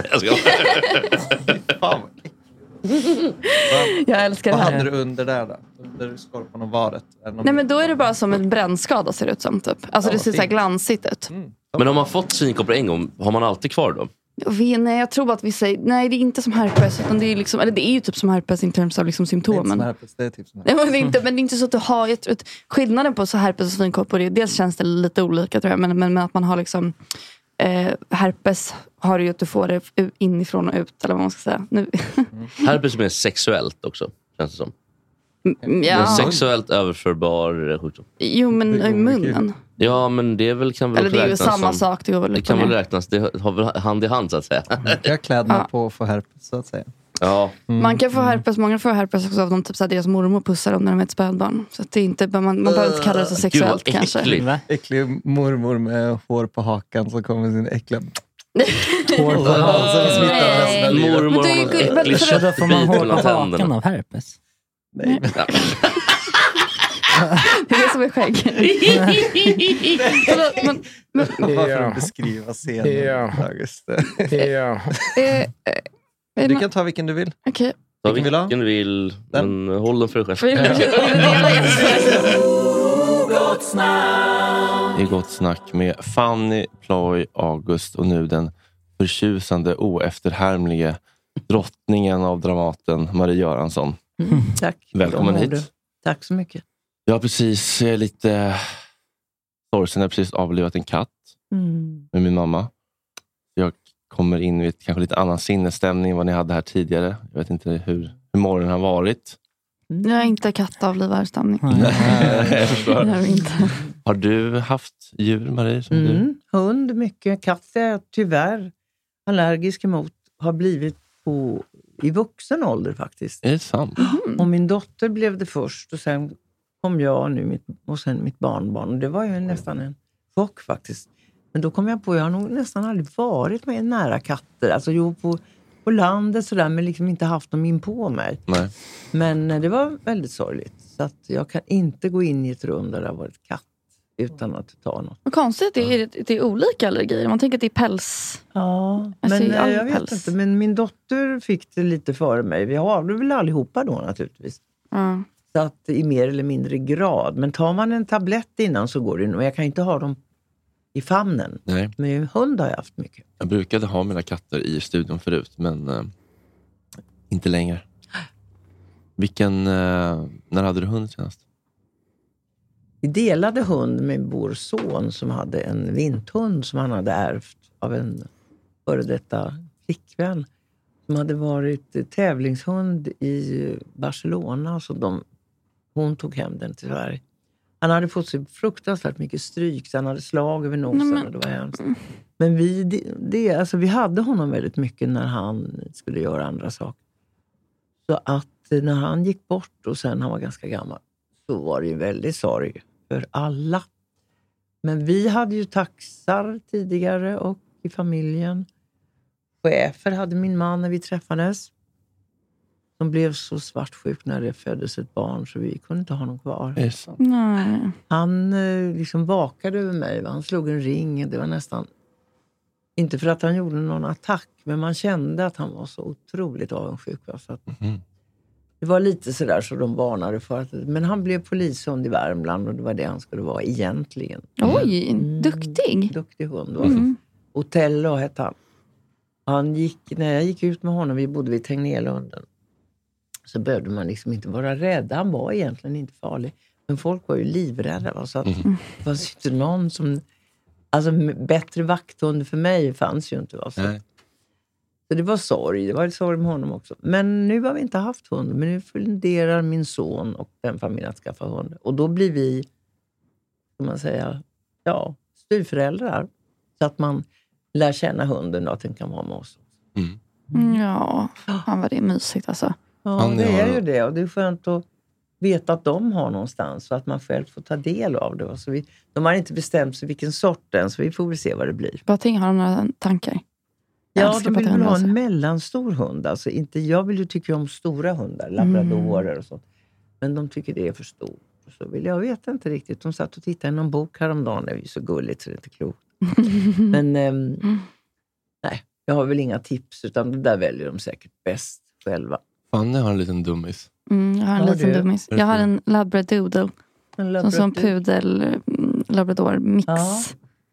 S8: Jag älskar det här.
S6: Vad hade du under där då? Under skorpan och varet?
S8: Nej, men då är det bara som en brännskada ser det ut som typ. Alltså ja, det ser så här glansigt ut. Mm.
S5: Men om man fått svinkoppor en gång, har man alltid kvar då?
S8: Vi, nej, jag tror bara att vi säger nej, det är inte som herpes utan det är liksom, eller det är ju typ som herpes i terms av liksom symptomen.
S6: Det är inte som herpes, det är typ som herpes.
S8: Nej, men det är inte, men det är inte så att du har jag tror, att skillnaden på så herpes och svinkorpor är dels känns det lite olika tror jag, men, men, men att man har liksom eh, herpes har ju att du får det inifrån och ut eller vad man ska säga. Nu.
S5: Mm. Herpes är mer sexuellt också, känns det som.
S8: Mm, ja.
S5: Sexuellt överförbar sjukdom.
S8: Jo, men i munnen.
S5: Ja, men det är väl, kan väl
S8: eller det är ju samma
S5: som,
S8: sak. Det,
S5: det kan väl räknas, det har väl hand i hand så att säga.
S6: Jag har kläderna
S8: ja.
S6: på att få herpes så att säga.
S5: Ja.
S8: Mm. Man kan få herpes, många får herpes också av de typ såhär deras mormor pussar dem när de är ett spädbarn. Så att det är inte, man, man behöver inte kalla det så sexuellt Gud, kanske.
S6: Äcklig. äcklig mormor med hår på hakan som kommer sin äckliga hår på halsen som smittar resten av livet.
S5: Mormor har någon äcklig
S1: köttbit. Får man hår på hakan av herpes?
S6: Nej.
S5: Ja.
S8: Det är det som är skägg. men, men,
S6: Varför ja. beskriva scenen?
S9: Ja. Ja.
S8: eh,
S6: du kan ta vilken du vill.
S8: Okej.
S5: Ta vilken, vilken du vill, men den. Håll den för dig själv.
S2: I Gott snack med Fanny, Ploy, August och nu den förtjusande, oefterhärmlige drottningen av Dramaten, Marie Göransson.
S9: Mm, tack.
S2: Välkommen hit.
S9: Tack så mycket.
S2: Jag har precis jag är lite sorgsen. Jag har precis avlivat en katt
S9: mm.
S2: med min mamma. Jag kommer in i ett kanske lite annan sinnesstämning än vad ni hade här tidigare. Jag vet inte hur, hur morgonen har varit.
S8: Jag är inte kattavlivarstämning.
S2: Nej, inte. Har du haft djur, Marie? Som
S9: mm.
S2: du?
S9: Hund, mycket. Katt är jag tyvärr allergisk emot. Har blivit på, i vuxen ålder faktiskt.
S2: Är det sant?
S9: Mm. Och min dotter blev det först och sen kom jag nu mitt, och sen mitt barnbarn. Och det var ju nästan en chock faktiskt. Men då kom jag på, jag har nog nästan aldrig varit med nära katter. Alltså jo, på, på landet sådär, men liksom inte haft dem in på mig.
S2: Nej.
S9: Men det var väldigt sorgligt. Så att jag kan inte gå in i ett rum där det har varit katt utan att ta något.
S8: Vad konstigt, det är, det är olika allergier. Man tänker att det är päls.
S9: Ja,
S8: alltså,
S9: men jag vet
S8: päls.
S9: inte. Men min dotter fick det lite före mig. Vi har det väl allihopa då naturligtvis.
S8: Mm.
S9: Så att i mer eller mindre grad. Men tar man en tablett innan så går det nog. Jag kan inte ha dem i famnen.
S2: Nej.
S9: Men hund har jag haft mycket.
S2: Jag brukade ha mina katter i studion förut, men äh, inte längre. Vilken, äh, när hade du hund senast?
S9: Vi delade hund med vår son som hade en vinthund som han hade ärvt av en före detta flickvän. Som hade varit tävlingshund i Barcelona. Så de, hon tog hem den till Sverige. Han hade fått så fruktansvärt mycket stryk. Så han hade slag över nosen. Men, och det var hemskt. Men vi, det, det, alltså vi hade honom väldigt mycket när han skulle göra andra saker. Så att när han gick bort och sen han var ganska gammal. Så var det ju väldigt sorg för alla. Men vi hade ju taxar tidigare och i familjen. Chefer hade min man när vi träffades. De blev så svartsjuk när det föddes ett barn så vi kunde inte ha honom kvar.
S8: Nej.
S9: Han liksom vakade över mig. Han slog en ring. Det var nästan, inte för att han gjorde någon attack, men man kände att han var så otroligt avundsjuk. Så att mm. Det var lite sådär så de varnade för att, men han blev polishund i Värmland och det var det han skulle vara egentligen.
S8: Oj, mm. duktig.
S9: Duktig hund. Mm. Otello hette han. Han gick, när jag gick ut med honom, vi bodde vid Tegnérlunden, så behövde man liksom inte vara rädd. Han var egentligen inte farlig. Men folk var ju livrädda. Va? Så att mm. det fanns inte någon som, alltså bättre vakthund för mig fanns ju inte. Va? Så, så det var sorg. Det var ett sorg med honom också. Men nu har vi inte haft hund. Men nu funderar min son och den familjen att skaffa hund. Och då blir vi, kan man säga, ja, styvföräldrar. Så att man lär känna hunden och att den kan vara med oss.
S2: Mm.
S8: Ja, fan vad det är mysigt alltså.
S9: Ja, det är ju det. Och det är skönt att veta att de har någonstans. Så att man själv får ta del av det. Så vi, de har inte bestämt sig vilken sort än. Så vi får väl se vad det blir.
S8: Vad har de några tankar?
S9: Ja, de vill väl ha en mellanstor hund. Alltså inte, jag vill ju tycka om stora hundar. Labradorer mm. och sånt. Men de tycker det är för stort. Så vill jag vet inte riktigt. De satt och tittade i någon bok häromdagen. Det är ju så gulligt så det är inte klokt. Men ähm, nej, jag har väl inga tips. Utan det där väljer de säkert bäst själva.
S2: Fanny har en liten dummis.
S8: Mm, jag har en
S9: har
S8: liten
S9: du?
S8: dummis. Jag har en labradoodle.
S9: En
S8: Som, som pudel labrador mix.
S9: Ja.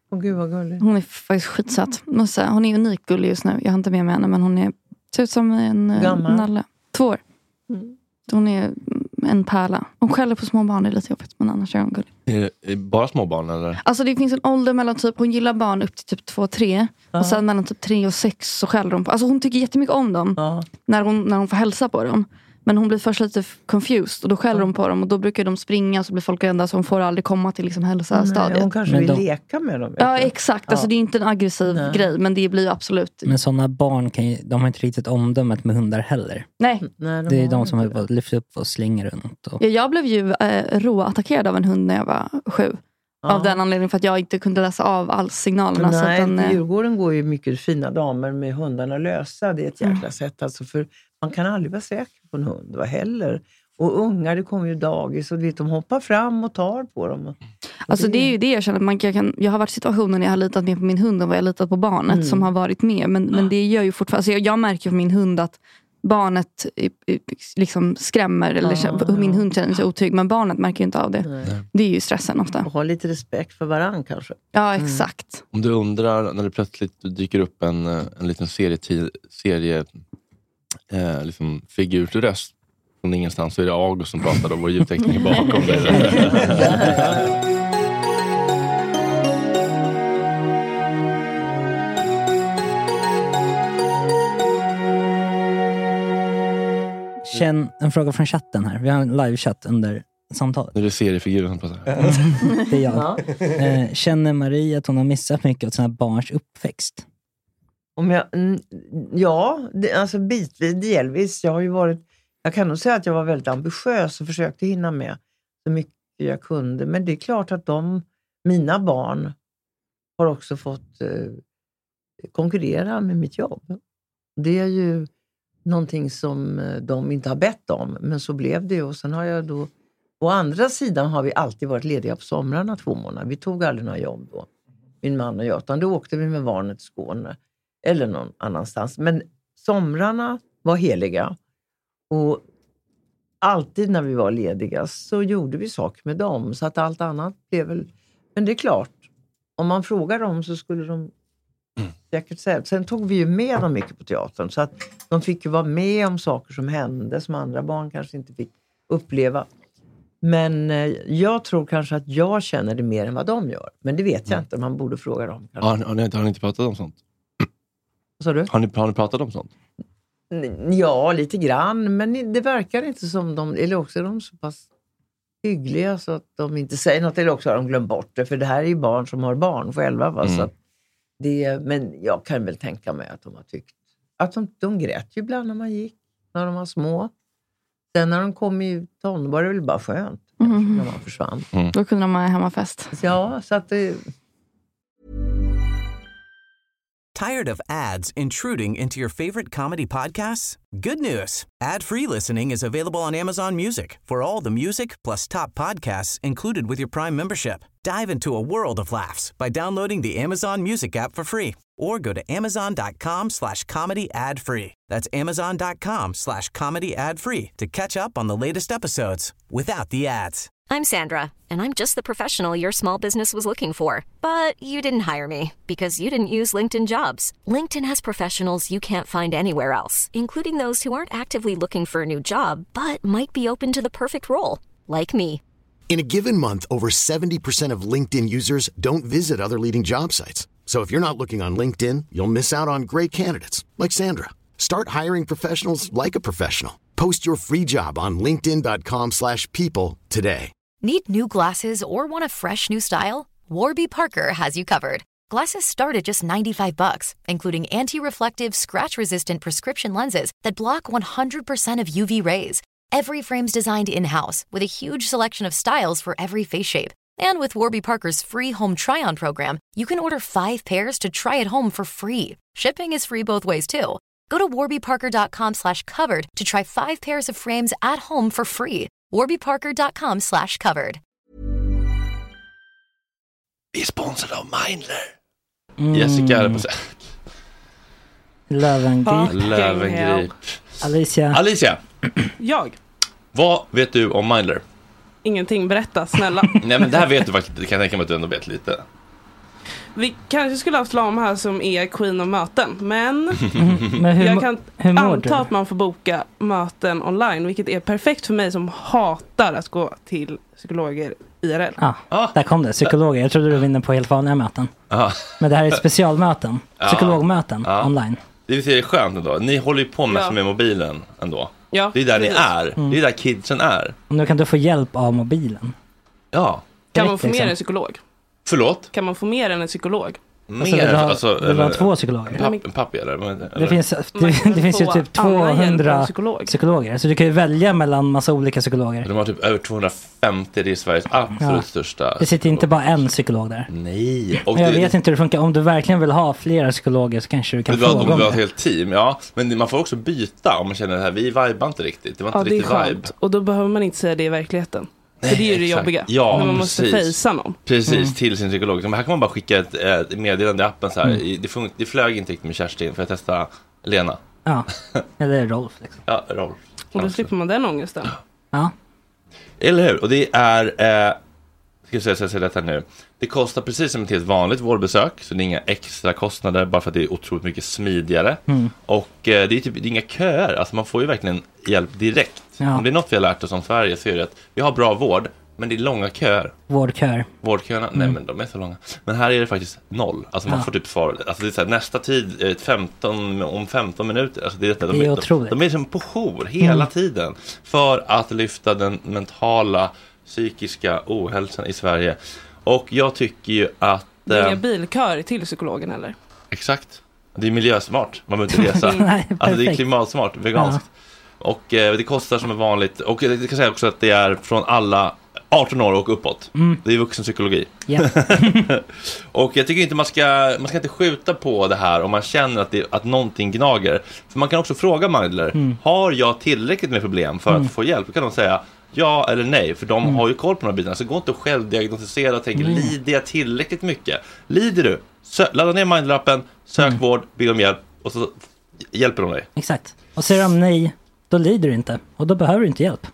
S9: Åh gud vad gullig.
S8: Hon är faktiskt skitsöt. Hon är unik gullig just nu. Jag har inte med mig henne, men hon är ser ut som en
S9: Gammal.
S8: nalle. Två år.
S9: Mm.
S8: Hon är en pärla. Hon skäller på små barn, det är lite jobbigt, men annars är hon gullig.
S2: Är det bara små barn eller?
S8: Alltså det finns en ålder mellan typ, hon gillar barn upp till typ två, tre.
S9: Ja.
S8: Och sen mellan typ tre och sex så skäller hon på. Alltså hon tycker jättemycket om dem.
S9: Ja.
S8: När hon, när hon får hälsa på dem. Men hon blir först lite confused och då skäller hon på dem. Och då brukar de springa så blir folk ända så hon får aldrig komma till liksom hälsa-stadiet.
S9: Nej, hon kanske
S1: Men
S9: vill
S1: de-
S9: leka med dem. vet
S8: Ja
S9: du.
S8: exakt,
S9: Ja.
S8: alltså det är inte en aggressiv
S9: Nej.
S8: grej. Men det blir ju absolut.
S1: Men sådana barn kan ju, de har inte riktigt omdömet med hundar heller.
S8: Nej.
S9: Nej,
S1: Det är
S9: har
S1: de som
S9: inte
S1: har lyft upp och slänger runt. Och...
S8: Ja, jag blev ju eh, råattackerad av en hund när jag var sju.
S9: Ja.
S8: Av den anledningen för att jag inte kunde läsa av all signalerna. Så att
S9: Nej,
S8: den,
S9: på
S8: eh,
S9: Djurgården går ju mycket fina damer med hundarna lösa. Det är ett jäkla sätt. Alltså, för man kan aldrig vara säker på en hund va, heller. Och ungar, det kommer ju dagis och vet, de hoppar fram och tar på dem.
S8: Alltså det är ju det jag känner att man kan, jag har varit i situationer när jag har litat mer på min hund än vad jag har litat på barnet
S9: Mm.
S8: som har varit med. Men, men det gör ju fortfarande, alltså jag, jag märker på min hund att barnet eh, eh, liksom skrämmer eller
S9: Ja,
S8: känner, hur min
S9: ja.
S8: hund känner sig otrygg, men barnet märker ju inte av det.
S9: Nej.
S8: Det är ju stressen ofta.
S9: Och ha lite respekt för varann kanske.
S8: Ja, exakt.
S2: Om du undrar när det plötsligt dyker upp en, eh, en liten serie, serie eh, liksom figurröst från ingenstans, så är det August som pratar och vår ljudtekniker bakom det.
S1: Känn, en fråga från chatten här. Vi har en live-chatt under samtalet.
S2: Nu är det seriefiguren som pratar.
S1: Det är jag. Eh, känner Marie att hon har missat mycket av sina barns uppväxt?
S9: Om jag, mm, ja, det, alltså bitvis, delvis. Jag har ju varit, jag kan nog säga att jag var väldigt ambitiös och försökte hinna med så mycket jag kunde. Men det är klart att de, mina barn har också fått eh, konkurrera med mitt jobb. Det är ju någonting som eh, de inte har bett om, men så blev det. Och sen har jag då, å andra sidan har vi alltid varit lediga på somrarna två månader. Vi tog aldrig några jobb då, min man och jag, utan då åkte vi med barnet till Skåne eller någon annanstans. Men somrarna var heliga. Och alltid när vi var lediga så gjorde vi saker med dem. Så att allt annat blev väl... Men det är klart, om man frågar dem så skulle de säkert säga... Sen tog vi ju med dem mycket på teatern. Så att de fick ju vara med om saker som hände som andra barn kanske inte fick uppleva. Men eh, jag tror kanske att jag känner det mer än vad de gör. Men det vet jag inte, man borde fråga dem. Kanske.
S2: Har, har, ni, har ni inte pratat om sånt?
S9: Vad sa du?
S2: Har ni, har ni pratat om sånt?
S9: Ja, lite grann. Men det verkar inte som de... Eller också är de så pass hyggliga så att de inte säger något. Eller också har de glömt bort det. För det här är ju barn som har barn själva. Va?
S2: Mm.
S9: Så att det, men jag kan väl tänka mig att de har tyckt... Att de, de grät ju ibland när man gick. När de var små. Sen när de kom i tonår var det väl bara skönt.
S8: Mm.
S9: När man försvann.
S2: Mm.
S8: Då kunde de ha hemmafest.
S9: Ja, så att det...
S3: Tired of ads intruding into your favorite comedy podcasts? Good news. Ad-free listening is available on Amazon Music for all the music plus top podcasts included with your Prime membership. Dive into a world of laughs by downloading the Amazon Music app for free or go to amazon.com slash comedy ad free. That's amazon.com slash comedy ad free to catch up on the latest episodes without the ads.
S4: I'm Sandra, and I'm just the professional your small business was looking for. But you didn't hire me because you didn't use LinkedIn Jobs. LinkedIn has professionals you can't find anywhere else, including those who aren't actively looking for a new job, but might be open to the perfect role, like me.
S10: In a given month, over seventy percent of LinkedIn users don't visit other leading job sites. So if you're not looking on LinkedIn, you'll miss out on great candidates like Sandra. Start hiring professionals like a professional. Post your free job on linkedin.com slash people today.
S11: Need new glasses or want a fresh new style? Warby Parker has you covered. Glasses start at just ninety-five bucks, including anti-reflective, scratch-resistant prescription lenses that block one hundred percent of U V rays. Every frame's designed in-house with a huge selection of styles for every face shape. And with Warby Parker's free home try-on program, you can order five pairs to try at home for free. Shipping is free both ways, too. Go to warbyparker.com slash covered to try five pairs of frames at home for free. warbyparker.com slash covered.
S2: Vi är sponsrade av Mindler.
S1: Mm.
S2: Jessica är på sig.
S1: Lövengrip.
S2: Lövengrip.
S1: Alicia.
S2: Alicia.
S12: Jag?
S2: Vad vet du om Mindler?
S12: Ingenting, berätta, snälla.
S2: Nej, men det här vet du faktiskt. Det kan jag tänka mig att du ändå vet lite.
S12: Vi kanske skulle ha haft Lam här som är queen av möten. Men,
S1: mm, men hur,
S12: jag kan
S1: hur
S12: anta att man får boka möten online. Vilket är perfekt för mig som hatar att gå till psykologer I R L.
S1: Ja, ah, där kom det. Psykologer. Jag trodde du vinner på helt vanliga möten.
S2: Ah.
S1: Men det här är specialmöten. Psykologmöten
S2: ah.
S1: online.
S2: Det är skönt ändå. Ni håller ju på med, ja. med mobilen ändå. Ja, det är där precis. Ni är. Mm. Det är där kidsen är.
S1: Och nu kan du få hjälp av mobilen.
S2: Ja.
S12: Kan man få mer än en psykolog?
S2: Förlåt?
S12: Kan man få mer än en psykolog?
S2: Mer?
S1: Alltså, vill du ha,
S2: alltså,
S1: vill du ha två psykologer?
S2: En, papp, en pappi eller? eller?
S1: Det finns, det, det finns ju typ tvåhundra psykologer. Så du kan ju välja mellan massa olika psykologer.
S2: De har typ över tvåhundrafemtio. Det är Sveriges absolut ja. största.
S1: Det sitter inte bara en psykolog där.
S2: Nej.
S1: Och jag det, vet inte hur det funkar. Om du verkligen vill ha flera psykologer så kanske du kan fråga om det.
S2: Om du har ett helt team, ja. Men man får också byta om man känner det här. Vi vibar inte riktigt. Det var inte
S12: ja, det
S2: riktigt
S12: är skönt.
S2: Vibe.
S12: Och då behöver man inte säga det i verkligheten. Nej, för det är ju det
S2: exakt.
S12: jobbiga.
S2: Ja,
S12: när man måste
S2: precis.
S12: fejsa någon.
S2: Precis,
S12: mm.
S2: till sin psykolog. Så här kan man bara skicka ett, ett meddelande i appen så här. Mm. Det, fun- det flög inte riktigt med Kerstin för att testa Lena.
S1: Ja, eller Rolf liksom.
S2: Ja, Rolf.
S12: Och då slipper man den ångesten.
S1: Ja.
S2: Eller hur? Och det är eh, ska jag säga så jag säger detta nu. Det kostar precis som ett helt vanligt vårdbesök. Så det är inga extra kostnader bara för att det är otroligt mycket smidigare. Mm. Och eh, det är typ det är inga köer. Alltså man får ju verkligen hjälp direkt. Ja. Om det är något vi har lärt oss om Sverige så är det att vi har bra vård. Men det är långa köer.
S1: Vårdköer.
S2: Vårdköerna, mm. nej men de är så långa. Men här är det faktiskt noll. Alltså man ja. får typ svar. Alltså det är så här, nästa tid, femton, om femton minuter. Alltså det är, de,
S1: det är
S2: de,
S1: otroligt.
S2: De, de är som på jour hela mm. tiden. För att lyfta den mentala, psykiska ohälsan i Sverige. Och jag tycker ju att...
S12: Det är inga äh, bilköer till psykologen eller?
S2: Exakt. Det är miljösmart. Man behöver inte resa.
S1: Nej,
S2: alltså det är klimatsmart, veganskt. Ja. Och eh, det kostar som är vanligt. Och det kan säga också att det är från alla arton år och uppåt. Mm. Det är vuxenpsykologi. Yeah. Och jag tycker inte man ska man ska inte skjuta på det här om man känner att, det, att någonting gnager. För man kan också fråga Mindler, mm. har jag tillräckligt med problem för mm. att få hjälp? Då kan de säga ja eller nej, för de mm. har ju koll på de här bitarna. Så gå inte och självdiagnostisera och tänka, mm. lider jag tillräckligt mycket? Lider du? Sö- ladda ner Mindler-appen, sök mm. vård, be om hjälp och så hjälper de dig.
S1: Exakt. Och säger de nej, då lider du inte. Och då behöver du inte hjälp.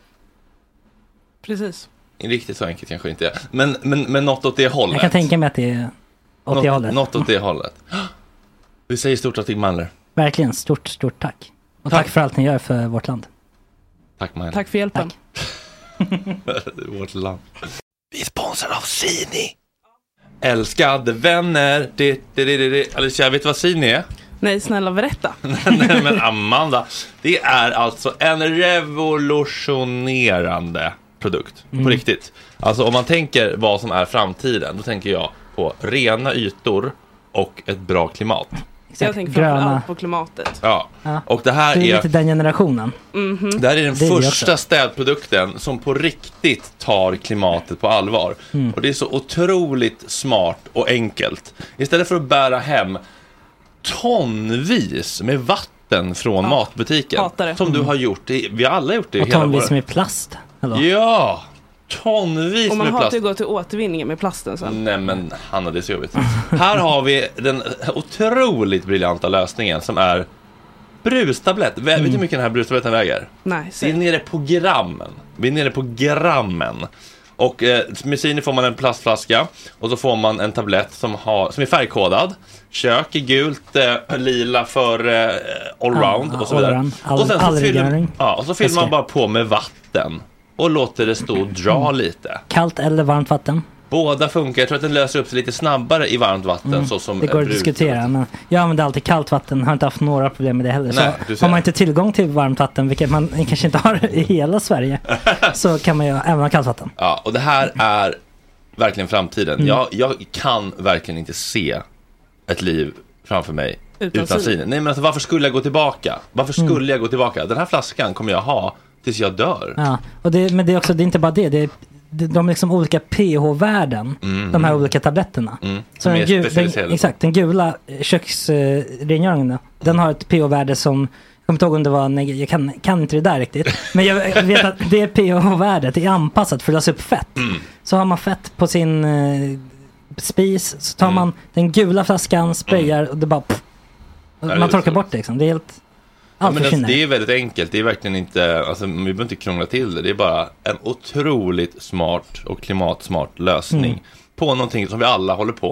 S12: Precis.
S2: Riktigt så enkelt kanske inte är. Men, men, men något åt det hållet.
S1: Jag kan tänka mig att det är åt
S2: något,
S1: det hållet.
S2: Något åt det hållet. Vi säger stort tack till Mindler.
S1: Verkligen, stort, stort tack. Och tack. tack för allt ni gör för vårt land.
S2: Tack Mindler.
S12: Tack för hjälpen.
S2: Tack. Vårt land. Vi är sponsrade av Sini. Älskade vänner. Det, det, det, det. Alicia, vet du vad Sini är?
S12: Nej, snälla berätta.
S2: Nej, men Amanda. Det är alltså en revolutionerande produkt. Mm. På riktigt. Alltså om man tänker vad som är framtiden, då tänker jag på rena ytor och ett bra klimat.
S12: Så jag tänker framförallt på klimatet.
S2: Ja. ja. Och det här
S1: det
S2: är,
S1: är lite den generationen.
S12: Mm-hmm.
S2: Det här är den det första är städprodukten som på riktigt tar klimatet på allvar. Mm. Och det är så otroligt smart och enkelt. Istället för att bära hem tonvis med vatten från ja. matbutiken. Som mm. du har gjort. Det, vi har alla gjort det.
S1: Och
S2: hela
S1: tonvis med plast.
S2: Eller? Ja, tonvis
S12: och man
S2: med
S12: har
S2: plast.
S12: att gå till återvinningen med plasten sen.
S2: Nej men Hanna, det är så jobbigt. Här har vi den otroligt briljanta lösningen som är brustablett. Mm. Vet du hur mycket den här brustabletten väger?
S12: Nej,
S2: vi är nere på grammen. Vi är nere på grammen. Och eh, med Sini får man en plastflaska och så får man en tablett som, har, som är färgkodad. Kök är gult, eh, lila för eh, allround ja, och så vidare.
S1: All,
S2: och sen så fyller,
S1: ja,
S2: och så fyller man bara på med vatten och låter det stå och dra mm. lite.
S1: Kallt eller varmt vatten?
S2: Båda funkar. Jag tror att den löser upp sig lite snabbare i varmt vatten.
S1: Mm.
S2: Så som
S1: det går att diskutera. Men jag använder alltid kallt vatten. Har inte haft några problem med det heller.
S2: Nej,
S1: så har man inte tillgång till varmt vatten, vilket man kanske inte har i hela Sverige, så kan man ju även ha kallt vatten.
S2: Ja, och det här är verkligen framtiden. Mm. Jag, jag kan verkligen inte se ett liv framför mig utan, utan Sini. Nej, men alltså, varför skulle jag gå tillbaka? Varför skulle mm. jag gå tillbaka? Den här flaskan kommer jag ha tills jag dör.
S1: Ja, och det, men det är också, det är inte bara det. Det är de liksom olika pH-värden, mm. de här olika tabletterna. Mm. Så den, gu- den, exakt, den gula köksrengöringen, uh, den har ett pH-värde som, jag kommer inte ihåg om det var, neg- jag kan, kan inte det där riktigt, men jag vet att det pH-värdet är anpassat för att lösa upp fett. Mm. Så har man fett på sin uh, spis, så tar mm. man den gula flaskan, sprayar mm. och det bara pff, man det torkar bort det liksom. Det är helt
S2: Ja, men alltså, det är väldigt enkelt. Det är verkligen inte, alltså, vi behöver inte krångla till det. Det är bara en otroligt smart och klimatsmart lösning mm. på någonting som vi alla håller på med.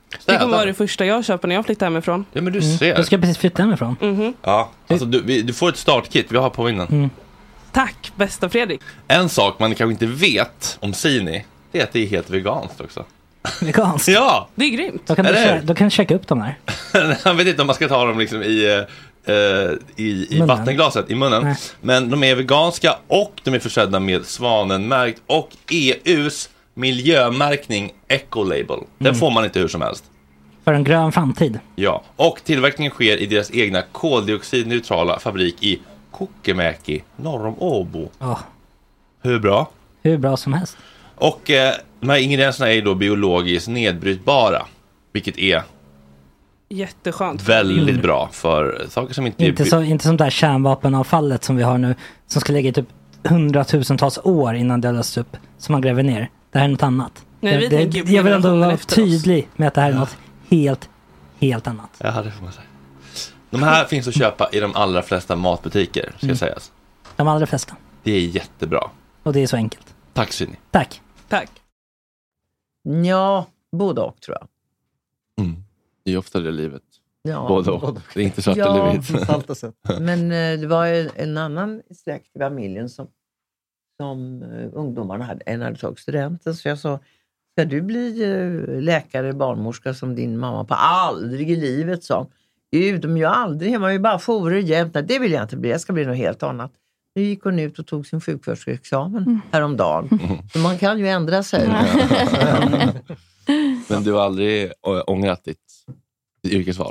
S12: Det kommer vara det första jag köper när jag flyttar hemifrån.
S2: Ja, men du ser. Mm.
S1: Du ska precis flytta hemifrån.
S12: Mm-hmm.
S2: Ja, alltså du, vi, du får ett startkit. Vi har på innan.
S1: Mm.
S12: Tack, bästa Fredrik.
S2: En sak man kanske inte vet om Sini, det är att det är helt veganskt också.
S1: Veganskt?
S2: Ja!
S12: Det är grymt.
S1: Då kan, du, kö- då kan du checka upp dem där.
S2: Jag vet inte om man ska ta dem liksom i, uh, i, i vattenglaset, i munnen. Nej. Men de är veganska och de är försedda med Svanenmärkt och E U:s miljömärkning Ecolabel. Den mm. får man inte hur som helst.
S1: För en grön framtid.
S2: Ja, och tillverkningen sker i deras egna koldioxidneutrala fabrik i Kokemäki, norr om Åbo.
S1: Oh.
S2: Hur bra?
S1: Hur bra som helst.
S2: Och eh, de här ingredienserna är då biologiskt nedbrytbara, vilket är
S12: jätteskönt.
S2: Väldigt
S1: mm.
S2: bra för saker som inte...
S1: Inte,
S2: är...
S1: så, inte som det här kärnvapenavfallet som vi har nu, som ska ligga i typ hundratusentals år innan det lösts upp, som man gräver ner. Det här är något annat.
S12: Nej,
S1: det, det, jag vill ändå vara tydlig oss. med att det här är något helt, helt annat.
S2: Ja, det får man säga. De här finns att köpa i de allra flesta matbutiker, ska mm. sägas.
S1: De allra flesta.
S2: Det är jättebra.
S1: Och det är så enkelt.
S2: Tack, Sini.
S1: Tack.
S12: Tack.
S9: Ja, både och tror jag.
S2: Mm. Det är ofta det livet.
S9: Ja,
S2: både och. Både. Det är inte svart
S9: ja,
S2: eller vitt.
S9: Men eh, det var en, en annan släkt i familjen som, som uh, ungdomarna hade. En hade tagit studenten, så jag sa, ska du bli uh, läkare, barnmorska som din mamma? På aldrig i livet, sa. Gud, de gör aldrig. Jag var ju bara jourer jämt. Det vill jag inte bli. Jag ska bli något helt annat. Nu gick hon ut och tog sin sjuksköterskeexamen mm. häromdagen. Mm. Så man kan ju ändra sig.
S2: Mm. Men du har aldrig ångrat ditt yrkesval?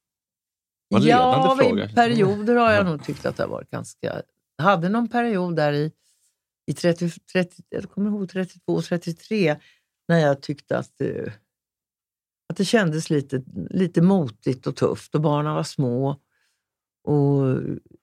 S2: Vad
S9: ja, i perioder har jag nog tyckt att det har varit ganska... Jag hade någon period där i, i trettio, trettio, jag kommer ihåg trettiotvå trettiotre när jag tyckte att, uh, att det kändes lite, lite motigt och tufft och barnen var små. Och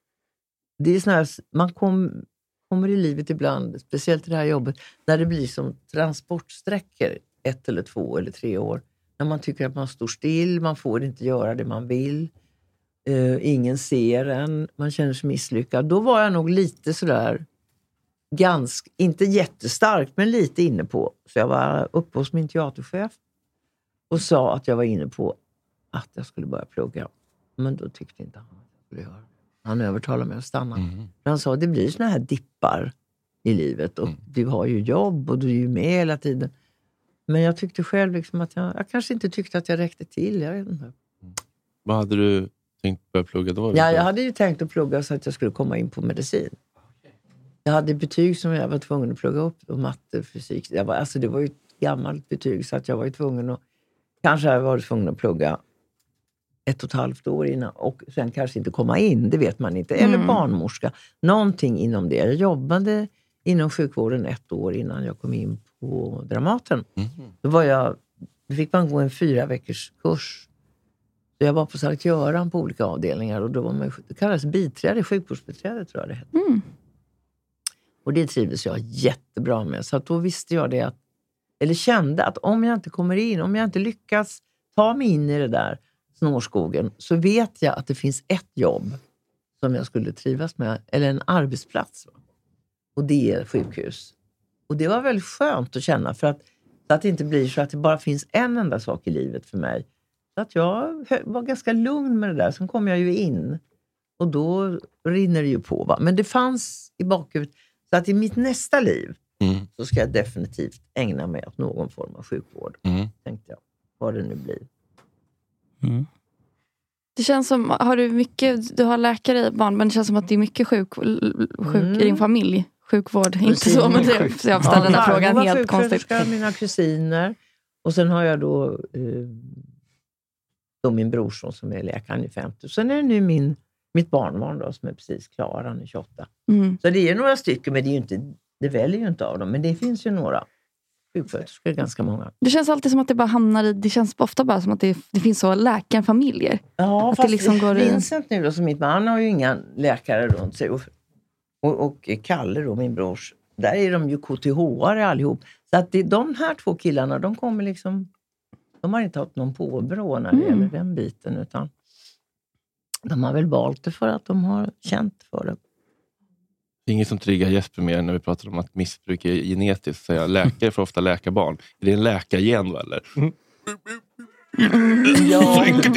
S9: det är sån här, man kom, kommer i livet ibland, speciellt i det här jobbet, när det blir som transportsträckor ett eller två eller tre år. När man tycker att man står still, man får inte göra det man vill. Uh, ingen ser en, man känner sig misslyckad. Då var jag nog lite sådär, ganska, inte jättestarkt, men lite inne på. Så jag var uppe hos min teaterchef och sa att jag var inne på att jag skulle börja plugga. Men då tyckte inte han att jag skulle göra det. Han övertalade mig att stanna. Mm. Han sa, det blir såna här dippar i livet. Och mm. du har ju jobb och du är ju med hela tiden. Men jag tyckte själv liksom att jag, jag kanske inte tyckte att jag räckte till. Jag vet inte. Mm.
S2: Vad hade du tänkt börja plugga då?
S9: Ja, jag hade ju tänkt att plugga så att jag skulle komma in på medicin. Jag hade betyg som jag var tvungen att plugga upp. Och matte, fysik. Jag var, alltså det var ju ett gammalt betyg så att jag var ju tvungen att... Kanske jag var tvungen att plugga ett och ett halvt år innan. Och sen kanske inte komma in, det vet man inte. Eller mm. barnmorska. Någonting inom det. Jag jobbade inom sjukvården ett år innan jag kom in på Dramaten. Mm. Då var jag... Då fick man gå en fyra veckors kurs. Så jag var på Sankt Göran på olika avdelningar. Och då var man... Det kallades biträde, sjukvårdsbiträde tror jag det hette. Mm. Och det trivdes jag jättebra med. Så att då visste jag det att... Eller kände att om jag inte kommer in, om jag inte lyckas ta mig in i det där snårskogen, så vet jag att det finns ett jobb som jag skulle trivas med. Eller en arbetsplats. Va? Och det är sjukhus. Och det var väldigt skönt att känna. För att, så att det inte blir så att det bara finns en enda sak i livet för mig. Så att jag var ganska lugn med det där. Sen kom jag ju in. Och då rinner det ju på. Va? Men det fanns i bakhuvudet. Så att i mitt nästa liv mm. så ska jag definitivt ägna mig åt någon form av sjukvård. Mm. Tänkte jag. Vad det nu blir.
S1: Mm.
S8: Det känns som, har du mycket, du har läkare i barn, men det känns som att det är mycket sjuk, sjuk mm. i din familj. Sjukvård, Kusin, inte så, men det, så jag ställer ja, den här frågan helt konstigt.
S9: Mina kusiner. Och sen har jag då, eh, då min brorson som är läkaren i femtio. Sen är det nu min, mitt barnbarn då som är precis klar, han är tjugoåtta. Mm. Så det är några stycken, men det är ju inte, det väljer ju inte av dem. Men det finns ju några sjuksköterskor, ganska många.
S8: Det känns alltid som att det bara hamnar i, det känns ofta bara som att det, det finns så läkarfamiljer.
S9: Ja,
S8: att
S9: fast
S8: det liksom går
S9: Vincent nu då, som mitt man har ju inga läkare runt sig. Och, och, och Kalle då, min brors, där är de ju K T H-are allihop. Så att det, de här två killarna, de kommer liksom, de har inte haft någon påbrå när det mm. gäller den biten, utan de har väl valt det för att de har känt för det.
S2: Det är inget som triggar Jesper mer när vi pratar om att missbruk är genetiskt. Så jag, läkare får ofta läka barn. Är det en läkargen då, eller? Mm.
S9: Ja.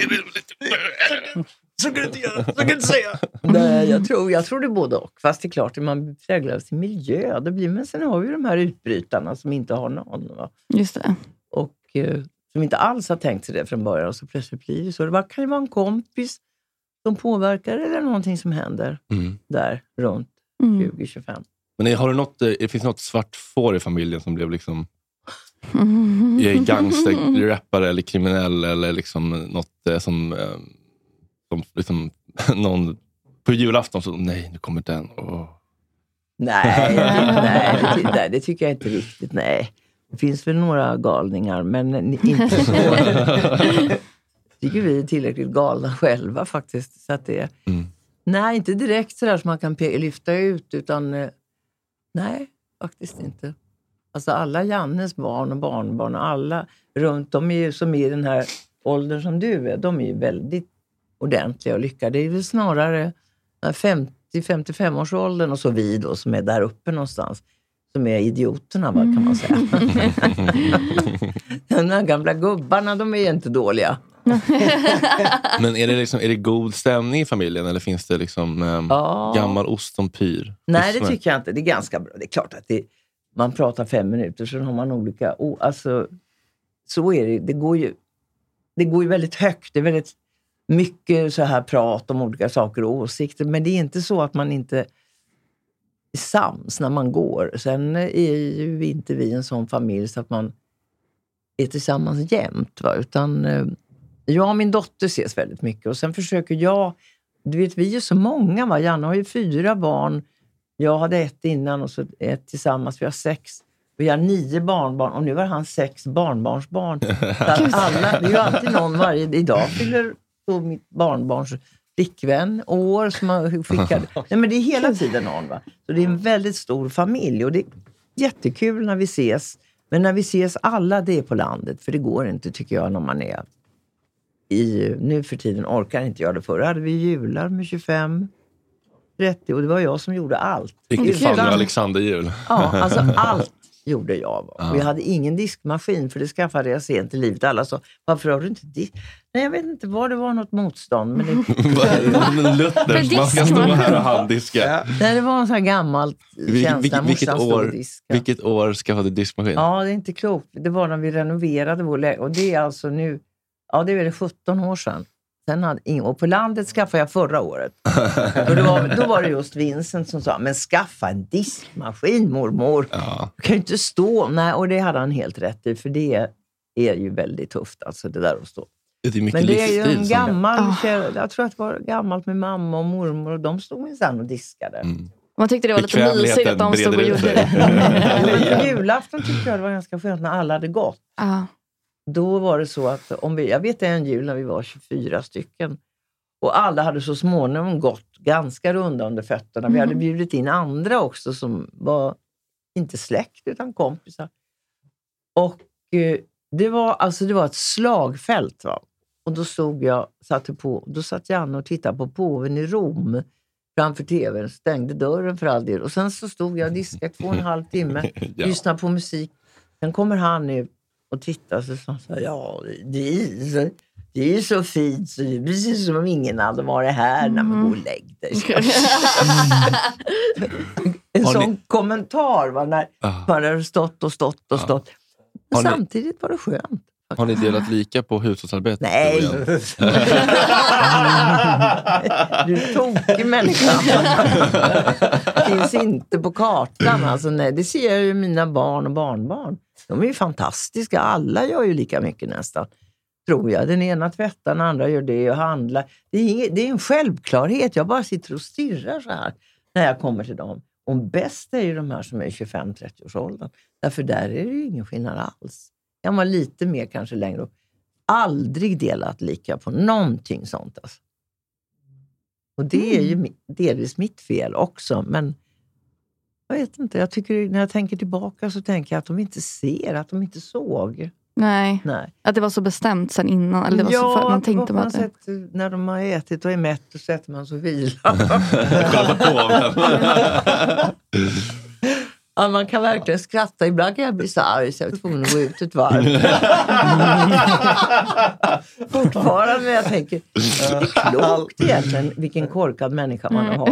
S9: Så kan du inte göra, så kan du inte säga. Nej, jag tror, jag tror det är både och. Fast det är klart, man präglar av sin miljö. Det blir, men sen har vi de här utbrytarna som inte har någon. Va?
S8: Just det.
S9: Och eh, som inte alls har tänkt sig det från början. Och så plötsligt blir det så. Det kan ju vara en kompis som påverkar eller någonting som händer mm. där runt mm. tjugo tjugofem.
S2: Men har du något, det finns något svart får i familjen som blev liksom mm. gangster, rappare eller kriminell eller liksom något som, som liksom någon på julafton så nej, nu kommer den. Oh.
S9: Nej, nej, det, nej, det tycker jag inte riktigt. Nej, det finns väl några galningar men inte så. Tycker vi är tillräckligt galna själva faktiskt så att det mm. nej, inte direkt så där som man kan pe- lyfta ut utan nej, faktiskt inte. Alltså alla Jannes barn och barnbarn och alla runt om är ju som är i den här åldern som du är, de är ju väldigt ordentliga och lyckade. Det är väl snarare femtio till femtiofem års åldern och så vi då som är där uppe någonstans som är idioterna, vad kan man säga. De här gamla gubbarna, de är inte dåliga.
S2: Men är det liksom, är det god stämning i familjen eller finns det liksom um, ja. gammal ost som pyr?
S9: Nej, det tycker jag inte. Det är ganska bra. Det är klart att det, man pratar fem minuter så har man olika... Oh, alltså, så är det. Det går ju, det går ju väldigt högt. Det är väldigt mycket så här prat om olika saker och åsikter. Men det är inte så att man inte är sams när man går. Sen är ju inte vi en sån familj så att man är tillsammans jämt. Va? Utan... Jag och min dotter ses väldigt mycket. Och sen försöker jag... Du vet, vi är så många va? Janne har ju fyra barn. Jag hade ett innan och så ett tillsammans. Vi har sex. Vi har nio barnbarn. Och nu har han sex barnbarnsbarn. Så att alla... Det är ju alltid någon varje... Idag fyller då mitt barnbarns flickvän år som man skickade. Nej, men det är hela tiden någon va? Så det är en väldigt stor familj. Och det är jättekul när vi ses. Men när vi ses alla, det är på landet. För det går inte tycker jag när man är... I, nu för tiden orkar inte jag det. Förr hade vi jular med tjugofem trettio och det var jag som gjorde allt.
S2: Riktigt Fanny Alexander-jul.
S9: Ja, alltså allt gjorde jag. Ja. Och jag hade ingen diskmaskin för det skaffade jag sent i livet. Alla sa, varför har du inte disk? Nej, jag vet inte vad det var något motstånd. Men det...
S2: Luthers, man ska stå här och handdiska. Ja.
S9: Nej, det var en sån här gammalt känsla.
S2: Vil, vilket, år, vilket år skaffade du diskmaskin?
S9: Ja, det är inte klokt. Det var när vi renoverade vår lägenhet. Och det är alltså nu... Ja, det är väl sjutton år sedan. Sen hade ing- och på landet skaffade jag förra året. och då, var, då var det just Vincent som sa, men skaffa en diskmaskin, mormor. Ja. Du kan ju inte stå. Nej, och det hade han helt rätt i, för det är ju väldigt tufft, alltså det där att stå.
S2: Det är
S9: men det är ju en gammal, oh. jag tror att det var gammalt med mamma och mormor, och de stod minsann och diskade. Mm.
S8: Man tyckte det var lite mysigt att de stod och gjorde det.
S9: Julafton tyckte jag det var ganska skönt när alla hade gått.
S8: Ja.
S9: Då var det så att, om vi, jag vet en jul när vi var tjugofyra stycken. Och alla hade så småningom gått ganska runda under fötterna. Mm. Vi hade bjudit in andra också som var inte släkt utan kompisar. Och eh, det var alltså det var ett slagfält va. Och då stod jag, satte på, då satt Janne och tittade på påven i Rom framför tvn, stängde dörren för all del. Och sen så stod jag och diskade två och en halv timme, ja. Lyssnade på musik. Sen kommer han ut och tittar så sa han, ja, det är, så, det är ju så fint så det är precis som om ingen hade varit här mm. när man går och lägger dig. En har sån ni... kommentar va, när uh. man har stått och stått och stått. Uh. Samtidigt ni... var det skönt.
S2: Har ni delat lika på hushållsarbetet?
S9: Nej. Du är tokig människa. Finns inte på kartan. Alltså, nej, det ser jag ju mina barn och barnbarn. De är ju fantastiska. Alla gör ju lika mycket nästan. Tror jag. Den ena tvättar, den andra gör det och handlar. Det är, inget, det är en självklarhet. Jag bara sitter och stirrar så här när jag kommer till dem. Och bäst är ju de här som är tjugofem trettio års åldern. Därför där är det ju ingen skillnad alls. Jag var lite mer kanske längre upp. Aldrig delat lika på någonting sånt. Alltså. Och det är ju delvis mitt fel också. Men jag vet inte. Jag tycker när jag tänker tillbaka så tänker jag att de inte ser. Att de inte såg.
S8: Nej.
S9: Nej.
S8: Att det var så bestämt sen innan. Eller det var ja, så för, man tänkte bara
S9: att det... sätt, när de har ätit och är mätt så sätter man så vila.
S2: Kolla på
S9: Ja, man kan verkligen skratta. Ibland kan jag bli så arg så jag är tvungen att gå ut ett varv. Fortfarande, men jag tänker, det är klokt egentligen vilken korkad människa man har.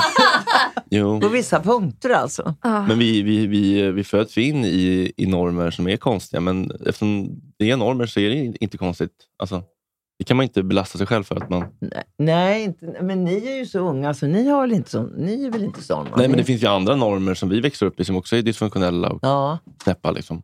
S2: Jo.
S9: På vissa punkter alltså.
S2: Men vi, vi, vi, vi föds in i, i normer som är konstiga, men eftersom det är normer så är det inte konstigt. Alltså, det kan man inte belasta sig själv för att man...
S9: Nej, nej inte, men ni är ju så unga, så ni, har väl inte så, ni är väl inte sådana?
S2: Nej, men det finns ju andra normer som vi växer upp i som också är dysfunktionella och
S9: ja.
S2: knäppa liksom.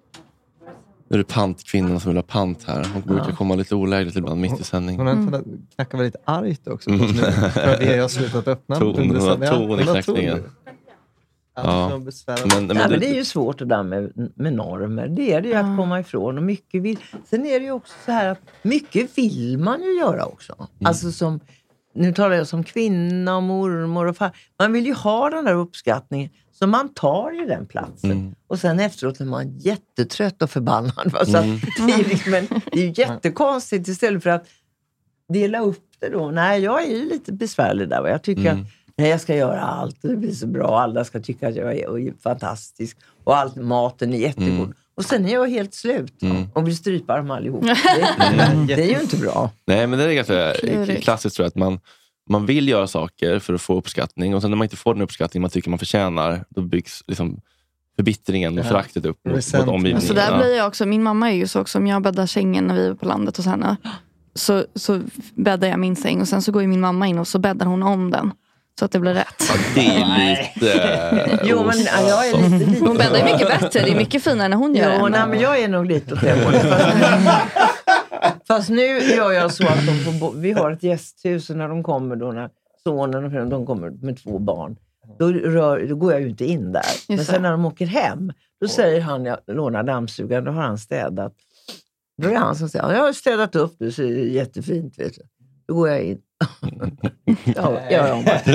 S2: Nu är det pantkvinnan som vill ha pant här. Hon ja. brukar komma lite olägligt ibland mitt i sändning.
S6: Hon har mm. knackar väl lite argt också. Mm. För att jag har slutat öppna.
S2: Ton, hon har ton i knackningen. Ja.
S9: Men, men, men, ja, men det är ju svårt det där med, med normer. Det är det ju ja. att komma ifrån. Och mycket vill, sen är det ju också så här att mycket vill man ju göra också. Mm. Alltså som, nu talar jag som kvinna och mormor och far. Man vill ju ha den där uppskattningen. Så man tar ju den platsen. Mm. Och sen efteråt är man jättetrött och förbannad. Så mm. det, är liksom en, det är ju jättekonstigt istället för att dela upp det då. Nej, jag är ju lite besvärlig där. Och jag tycker mm. att nej, jag ska göra allt. Det blir så bra. Alla ska tycka att jag är fantastisk. Och allt, maten är jättegod. Mm. Och sen är jag helt slut. Mm. Och vill strypa dem allihop. Det, mm. det är ju inte bra.
S2: Nej, men det är ganska klassiskt tror jag. Att man, man vill göra saker för att få uppskattning. Och sen när man inte får den uppskattning man tycker man förtjänar. Då byggs liksom förbittringen och ja. föraktet upp mot omgivningen.
S8: Så där blir jag också. Min mamma är ju så också. Om jag bäddar sängen när vi är på landet hos henne. Så, så bäddar jag min säng. Och sen så går ju min mamma in och så bäddar hon om den. Så att det blir rätt.
S2: Ja, det är lite...
S9: jo, men jag är lite, lite...
S8: Hon bäddar ju mycket bättre. Det är mycket finare när hon gör
S9: jo,
S8: det.
S9: Nej, men jag är nog lite åt det hållet. Fast, fast nu gör jag så att de får bo... vi har ett gästhus och när de kommer då, när sonen och frun, de kommer med två barn. Då, rör, då går jag ju inte in där. Just men sen när de åker hem, då säger han, jag lånar dammsugaren, då har han städat. Då är det han som säger, jag har städat upp, det ser jättefint, vet du. Då går jag in. ja, ja, ja.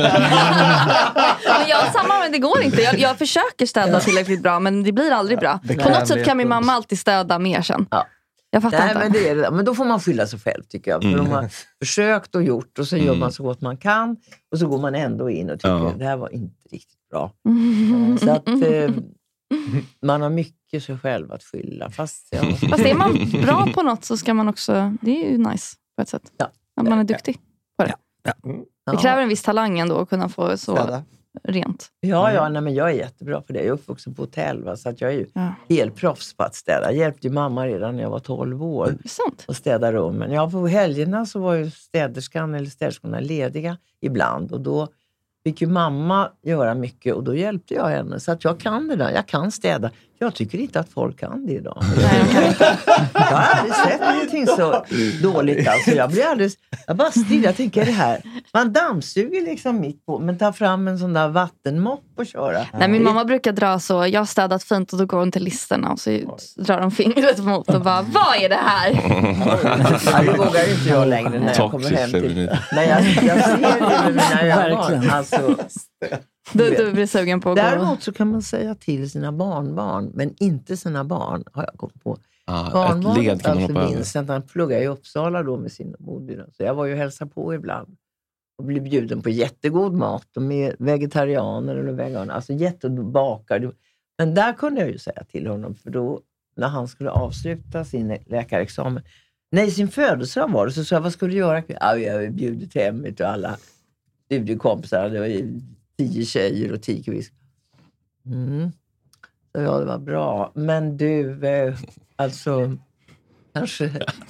S8: Men jag har samma, men det går inte. Jag, jag försöker städa tillräckligt bra, men det blir aldrig bra. På något sätt kan min mamma alltid städa mer sen. Ja. Jag fattar
S9: Nej,
S8: inte.
S9: Men, det är det. Men då får man skylla sig själv tycker jag. För mm. de har försökt och gjort och så mm. gör man så gott man kan. Och så går man ändå in och tycker ja. det här var inte riktigt bra. Mm. Så att eh, man har mycket sig själv att skylla. Fast, ja.
S8: Fast är man bra på något så ska man också, det är ju nice på ett sätt. Ja. Att man är duktig på det. Ja. Ja. Det kräver en viss talang ändå att kunna få så Städa. rent.
S9: Ja, ja nej, men jag är jättebra på det. Jag är uppvuxen på hotell. Va? Så att jag är ju ja. helt proffs på att städa. Jag hjälpte ju mamma redan när jag var tolv år.
S8: Sånt.
S9: Och städa rummen. Ja, på helgerna så var ju städerskan eller städerskorna lediga ibland. Och då fick ju mamma göra mycket och då hjälpte jag henne. Så att jag kan det där. Jag kan städa. Jag tycker inte att folk kan det idag. Nej, jag, jag har aldrig sett någonting så dåligt. Alltså, jag blir alldeles... Jag bara still. Jag tänker det här. Man dammsuger liksom mitt på. Men tar fram en sån där vattenmopp och köra.
S8: Nej, min mamma brukar dra så. Jag har städat fint och då går hon till listerna. Och så drar de fingret mot och bara, vad är det här?
S9: Ja, det vågar inte jag längre när jag kommer hem till... Nej, jag, jag ser det med mina ögon. Alltså...
S8: Du, du blir sugen på att
S9: Däremot
S8: gå.
S9: så kan man säga till sina barnbarn, men inte sina barn, har jag kommit på.
S2: Ah,
S9: barnbarn,
S2: ett led kan man
S9: alltså Vincent, han pluggar i Uppsala då med sin moder. Så jag var ju hälsa på ibland. Och blev bjuden på jättegod mat. Och med vegetarianer eller veganer. Alltså jättebakar. Men där kunde jag ju säga till honom. För då, när han skulle avsluta sin läkarexamen. Nej, sin födelsedag var det. Så sa jag, vad skulle du göra? Ja, jag har bjudit hem till alla studiekompisar. Det var ju tio tjejer och tio kvisk. Mm. Så ja, det var bra. Men du, eh, alltså... Kanske...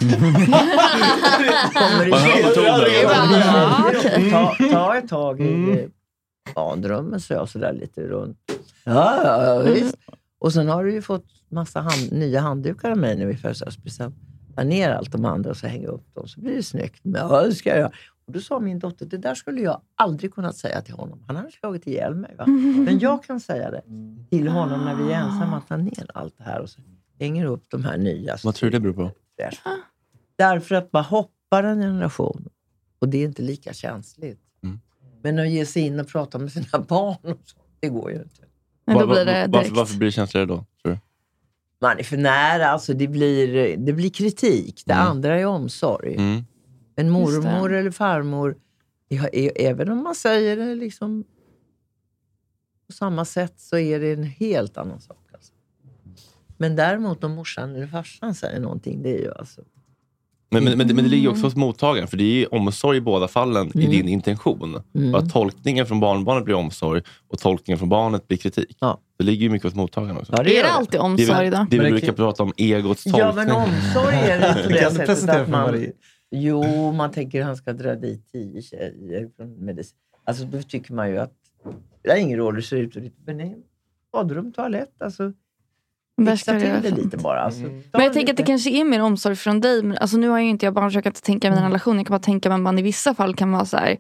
S9: Kommer du ta, ta ett tag i mm. badrummet så jag sådär lite runt. Ja, ja, ja, visst. Och sen har du ju fått massa hand, nya handdukar av mig när vi födelsedagspresent. Ta ner allt de andra och så hänga upp dem. Så blir det snyggt. Ja, det ska jag. Och då sa min dotter, det där skulle jag aldrig kunnat säga till honom. Han hade slagit ihjäl mig, va? Men jag kan säga det till honom när vi är ensamma. Att ta ner allt det här och så hänger upp de här nya.
S2: Vad tror du det beror på?
S9: Därför att man hoppar en generation. Och det är inte lika känsligt. Mm. Men att ge sig in och prata med sina barn, och så, det går ju inte.
S8: Men då blir det
S2: varför, varför blir det känsligare då, tror du?
S9: Man är för nära, alltså det blir, det blir kritik. Det mm. andra är omsorg. Mm. En mormor eller farmor, ja, även om man säger det liksom på samma sätt så är det en helt annan sak. Alltså. Men däremot om morsan eller farsan säger någonting, det är ju alltså...
S2: Men, men, men, det, men det ligger också hos mottagaren, för det är ju omsorg i båda fallen mm. i din intention. Mm. Och att tolkningen från barnbarnet blir omsorg och tolkningen från barnet blir kritik. Ja. Det ligger ju mycket hos mottagaren också.
S8: Ja, det är det alltid omsorg då?
S2: Det, det vi brukar kan... prata om egots tolkning.
S9: Ja, men omsorg är det på det sättet att man... Jo, man tänker att han ska dra dit tio tjejer från medicin. Alltså då tycker man ju att det är ingen roll hur det ser ut och ditt benämn. Badrum, toalett, alltså... Fixa till det lite bara. Alltså, mm.
S8: Men jag tänker att det kanske är mer omsorg från dig. Men, alltså, nu har jag ju inte jag barn, så jag kan inte tänka mig en relation. Jag kan bara tänka att man i vissa fall kan vara så här: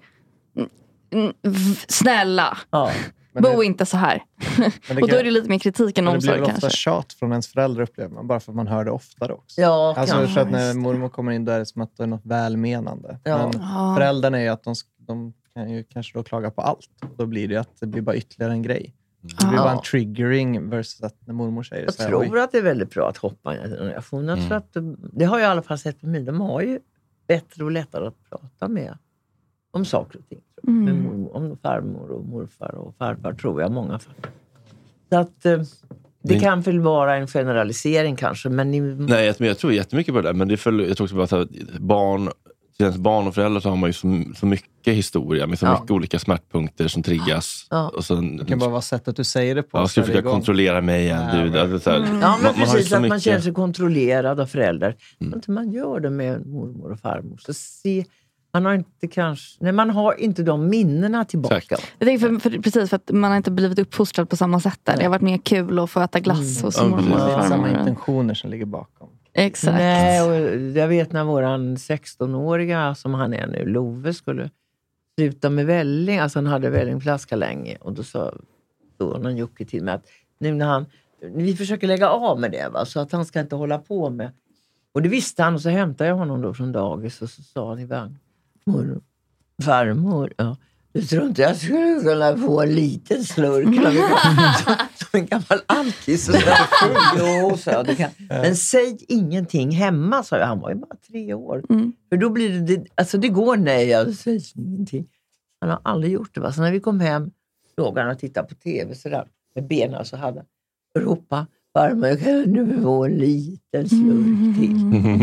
S8: snälla, ja, bo det, inte så här. Och då är det lite mer kritik än omsorg kanske.
S6: Det blir ofta tjat från ens föräldrar, upplever man. Bara för att man hör det oftare också.
S9: Ja,
S6: alltså för att när mormor kommer in där är det som att det är något välmenande. Ja. Men ja. föräldrarna är ju att de, de kan ju kanske då klaga på allt. Då blir det att det blir bara ytterligare en grej. Det blir bara en triggering versus att när mormor säger
S9: det.
S6: Jag
S9: så tror här, att det är väldigt bra att hoppa i en relation. Jag tror att det, det har jag i alla fall sett på mig. De har ju bättre och lättare att prata med om saker och ting. Mm. Med mormor, om farmor och morfar och farfar, tror jag många fall. Så att eh, det kan väl vara en generalisering kanske. Men ni...
S2: Nej, jag, jag tror jättemycket på det där. Men det följer, jag tror också bara att barn... Till ens barn och föräldrar så har man ju så, så mycket historia med så ja. mycket olika smärtpunkter som triggas.
S6: Ja.
S2: Och så,
S6: det kan bara vara sättet du säger det på.
S2: Ja, ska du försöka kontrollera mig igen. Ja, du, alltså, så här,
S9: mm. ja, men man, precis man att mycket... man känner sig kontrollerad av föräldrar. Mm. Inte man gör det med mormor och farmor. Så se, man har inte kanske... Nej, man har inte de minnena tillbaka.
S8: Exakt. Jag tänker för, för, precis för att man har inte blivit uppfostrad på samma sätt där. Det har varit mer kul att få äta glass mm. hos ja, mormor och farmor.
S6: Det är samma intentioner som ligger bakom.
S8: Exakt.
S9: Nej, och jag vet när våran sexton-åriga som han är nu, Love, skulle sluta med välling. Alltså han hade vällingflaska länge. Och då sa då någon Jocke till mig att nu när han, vi försöker lägga av med det, va, så att han ska inte hålla på med. Och det visste han, och så hämtade jag honom då från dagis och så sa han i vagn: mor, farmor, ja. Du tror inte jag skulle kunna få en liten slurk som, som en gammal alkis. Och så jo, så det kan. Men säg ingenting hemma, sa jag. Han var ju bara tre år. Mm. För då blir det, det, alltså det går nej, jag säger ingenting. Han har aldrig gjort det, va? Så när vi kom hem låg han och tittade på tv sådär, med benen så hade han ropa: farmor, jag kan nu få en liten slurk till.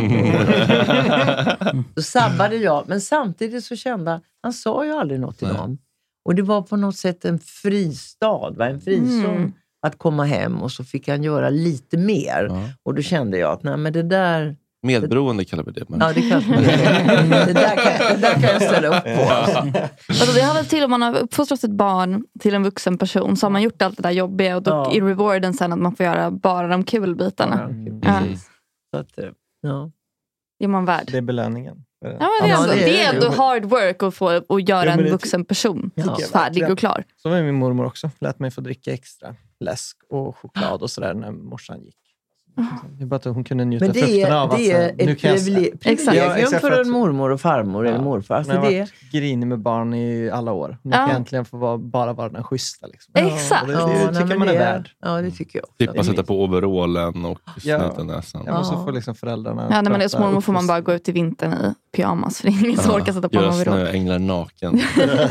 S9: Så sabbade jag. Men samtidigt så kände han sa ju aldrig något till dem. Och det var på något sätt en fristad, va? En frizon mm. att komma hem. Och så fick han göra lite mer. Ja. Och då kände jag att nej, men det där...
S2: Medberoende kallar vi det. Men...
S9: Ja, det kallar vi det. Det där kan, det där kan jag ställa upp på. Alltså.
S8: Alltså, det har väl till om man har uppfostrat ett barn till en vuxen person, så har man gjort allt det där jobbiga. Och då ja. i rewarden sen att man får göra bara de kul bitarna. Mm. Ja.
S9: Så att, ja.
S8: Det är man värd.
S6: Det är belöningen.
S8: Ja, men det, är ändå, det är ändå hard work att få att göra ja, en vuxen person ja. färdig och klar.
S6: Så var min mormor också. Lät mig få dricka extra läsk och choklad och sådär när morsan gick. Det är bara att hon kunde njuta
S9: men det
S6: frukterna
S9: är,
S6: av
S9: det är ett privilegium
S6: ja,
S9: för en mormor och farmor ja. eller morfar. Alltså
S6: jag har
S9: det
S6: varit grinig med barn i alla år. Nu
S8: ja.
S6: kan jag äntligen få vara, bara vara den schyssta. Liksom.
S8: Exakt.
S6: Ja, det, det, det tycker
S9: ja,
S6: man är
S9: det är,
S6: värd.
S9: Ja, det tycker jag också.
S2: Slippa sätta på overallen och snöta
S6: ja.
S2: näsan.
S6: Ja, och så får liksom föräldrarna...
S8: Ja, när man är små får man bara gå ut i vintern i pyjamas. För det är ingen som orkar sätta på en overall.
S2: Göra snöänglar naken.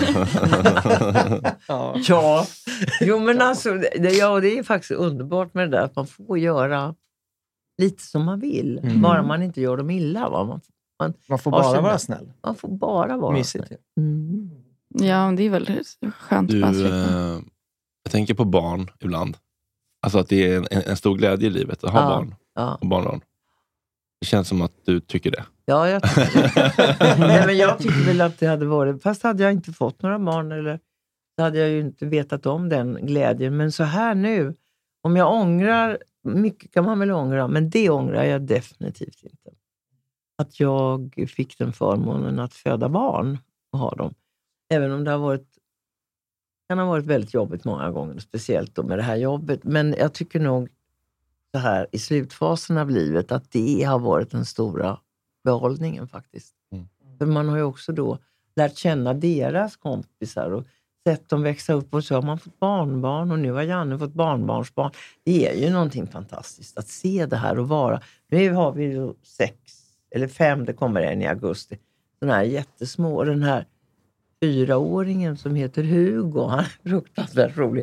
S9: ja. ja. Jo, men alltså, det, ja, det är faktiskt underbart med det där att man får göra lite som man vill. Mm. Bara man inte gör dem illa. Va? Man,
S6: man, man får bara vara snäll.
S9: Man får bara vara
S6: mysigt,
S9: snäll. Mm.
S8: Ja, det är väl skönt.
S2: Du, eh, jag tänker på barn ibland. Alltså att det är en, en stor glädje i livet att ha ja. barn.
S9: Ja.
S2: Och barnbarn. Det känns som att du tycker det.
S9: Ja, jag tycker Nej, men jag tycker väl att det hade varit... Fast hade jag inte fått några barn eller så hade jag ju inte vetat om den glädjen. Men så här nu, om jag ångrar... Mycket kan man väl ångra, men det ångrar jag definitivt inte. Att jag fick den förmånen att föda barn och ha dem. Även om det har varit, kan ha varit väldigt jobbigt många gånger, speciellt då med det här jobbet. Men jag tycker nog så här i slutfasen av livet att det har varit den stora behållningen faktiskt. Mm. För man har ju också då lärt känna deras kompisar och sett dem växa upp, och så har man fått barnbarn och nu har Janne fått barnbarnsbarn. Det är ju någonting fantastiskt att se det här och vara. Nu har vi ju sex eller fem, det kommer en i augusti. Den här jättesmå, den här fyraåringen som heter Hugo, han är fruktansvärt rolig.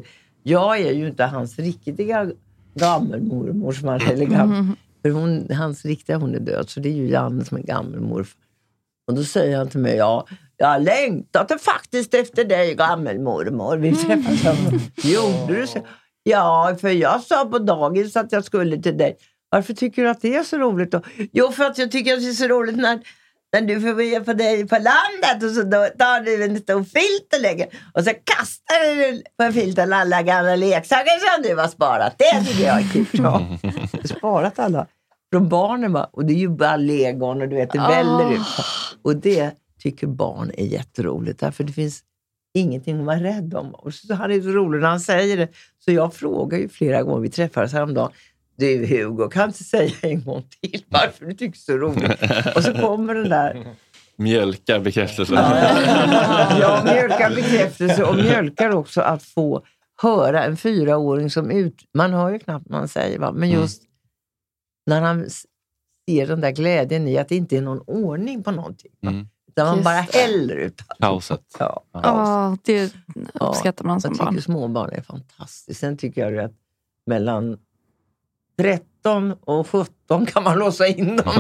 S9: jag är ju inte hans riktiga gammelmormor som han är gammal. För hon, hans riktiga hon är död, så det är ju Janne som är gammelmorfar. Och då säger han till mig, ja, jag längtade faktiskt efter dig, gammelmormor. Vi träffades honom. Gjorde du så? Ja, för jag sa på dagis att jag skulle till dig. Varför tycker du att det är så roligt då? Jo, för att jag tycker att det är så roligt när, när du får vara på dig på landet och så då tar du en stor filt och lägger och så kastar du på en filt alla gamla leksaker som du har sparat. Det tycker jag är kul. Ja. Jag har sparat alla från barnen, va? Och det är ju bara legon och du vet, det väller ut. Och det tycker barn är jätteroligt, därför det finns ingenting att vara rädd om. Och så han är så rolig när han säger det. Så jag frågar ju flera gånger, vi träffades häromdagen, du Hugo, kan inte säga en gång till varför du tycker så roligt? Och så kommer den där
S2: mjölkar bekräftelse.
S9: Ja, ja. ja, mjölkar bekräftelse och mjölkar också att få höra en fyraåring som ut, man hör ju knappt vad man säger, va? Men just mm. när han ser den där glädjen i att det inte är någon ordning på någonting. Mm. Där man bara häller ut.
S2: Kaoset.
S8: Ja, ja, det uppskattar man som
S9: jag
S8: barn.
S9: Jag tycker småbarn är fantastiskt. Sen tycker jag att mellan tretton och sjutton kan man låsa in dem.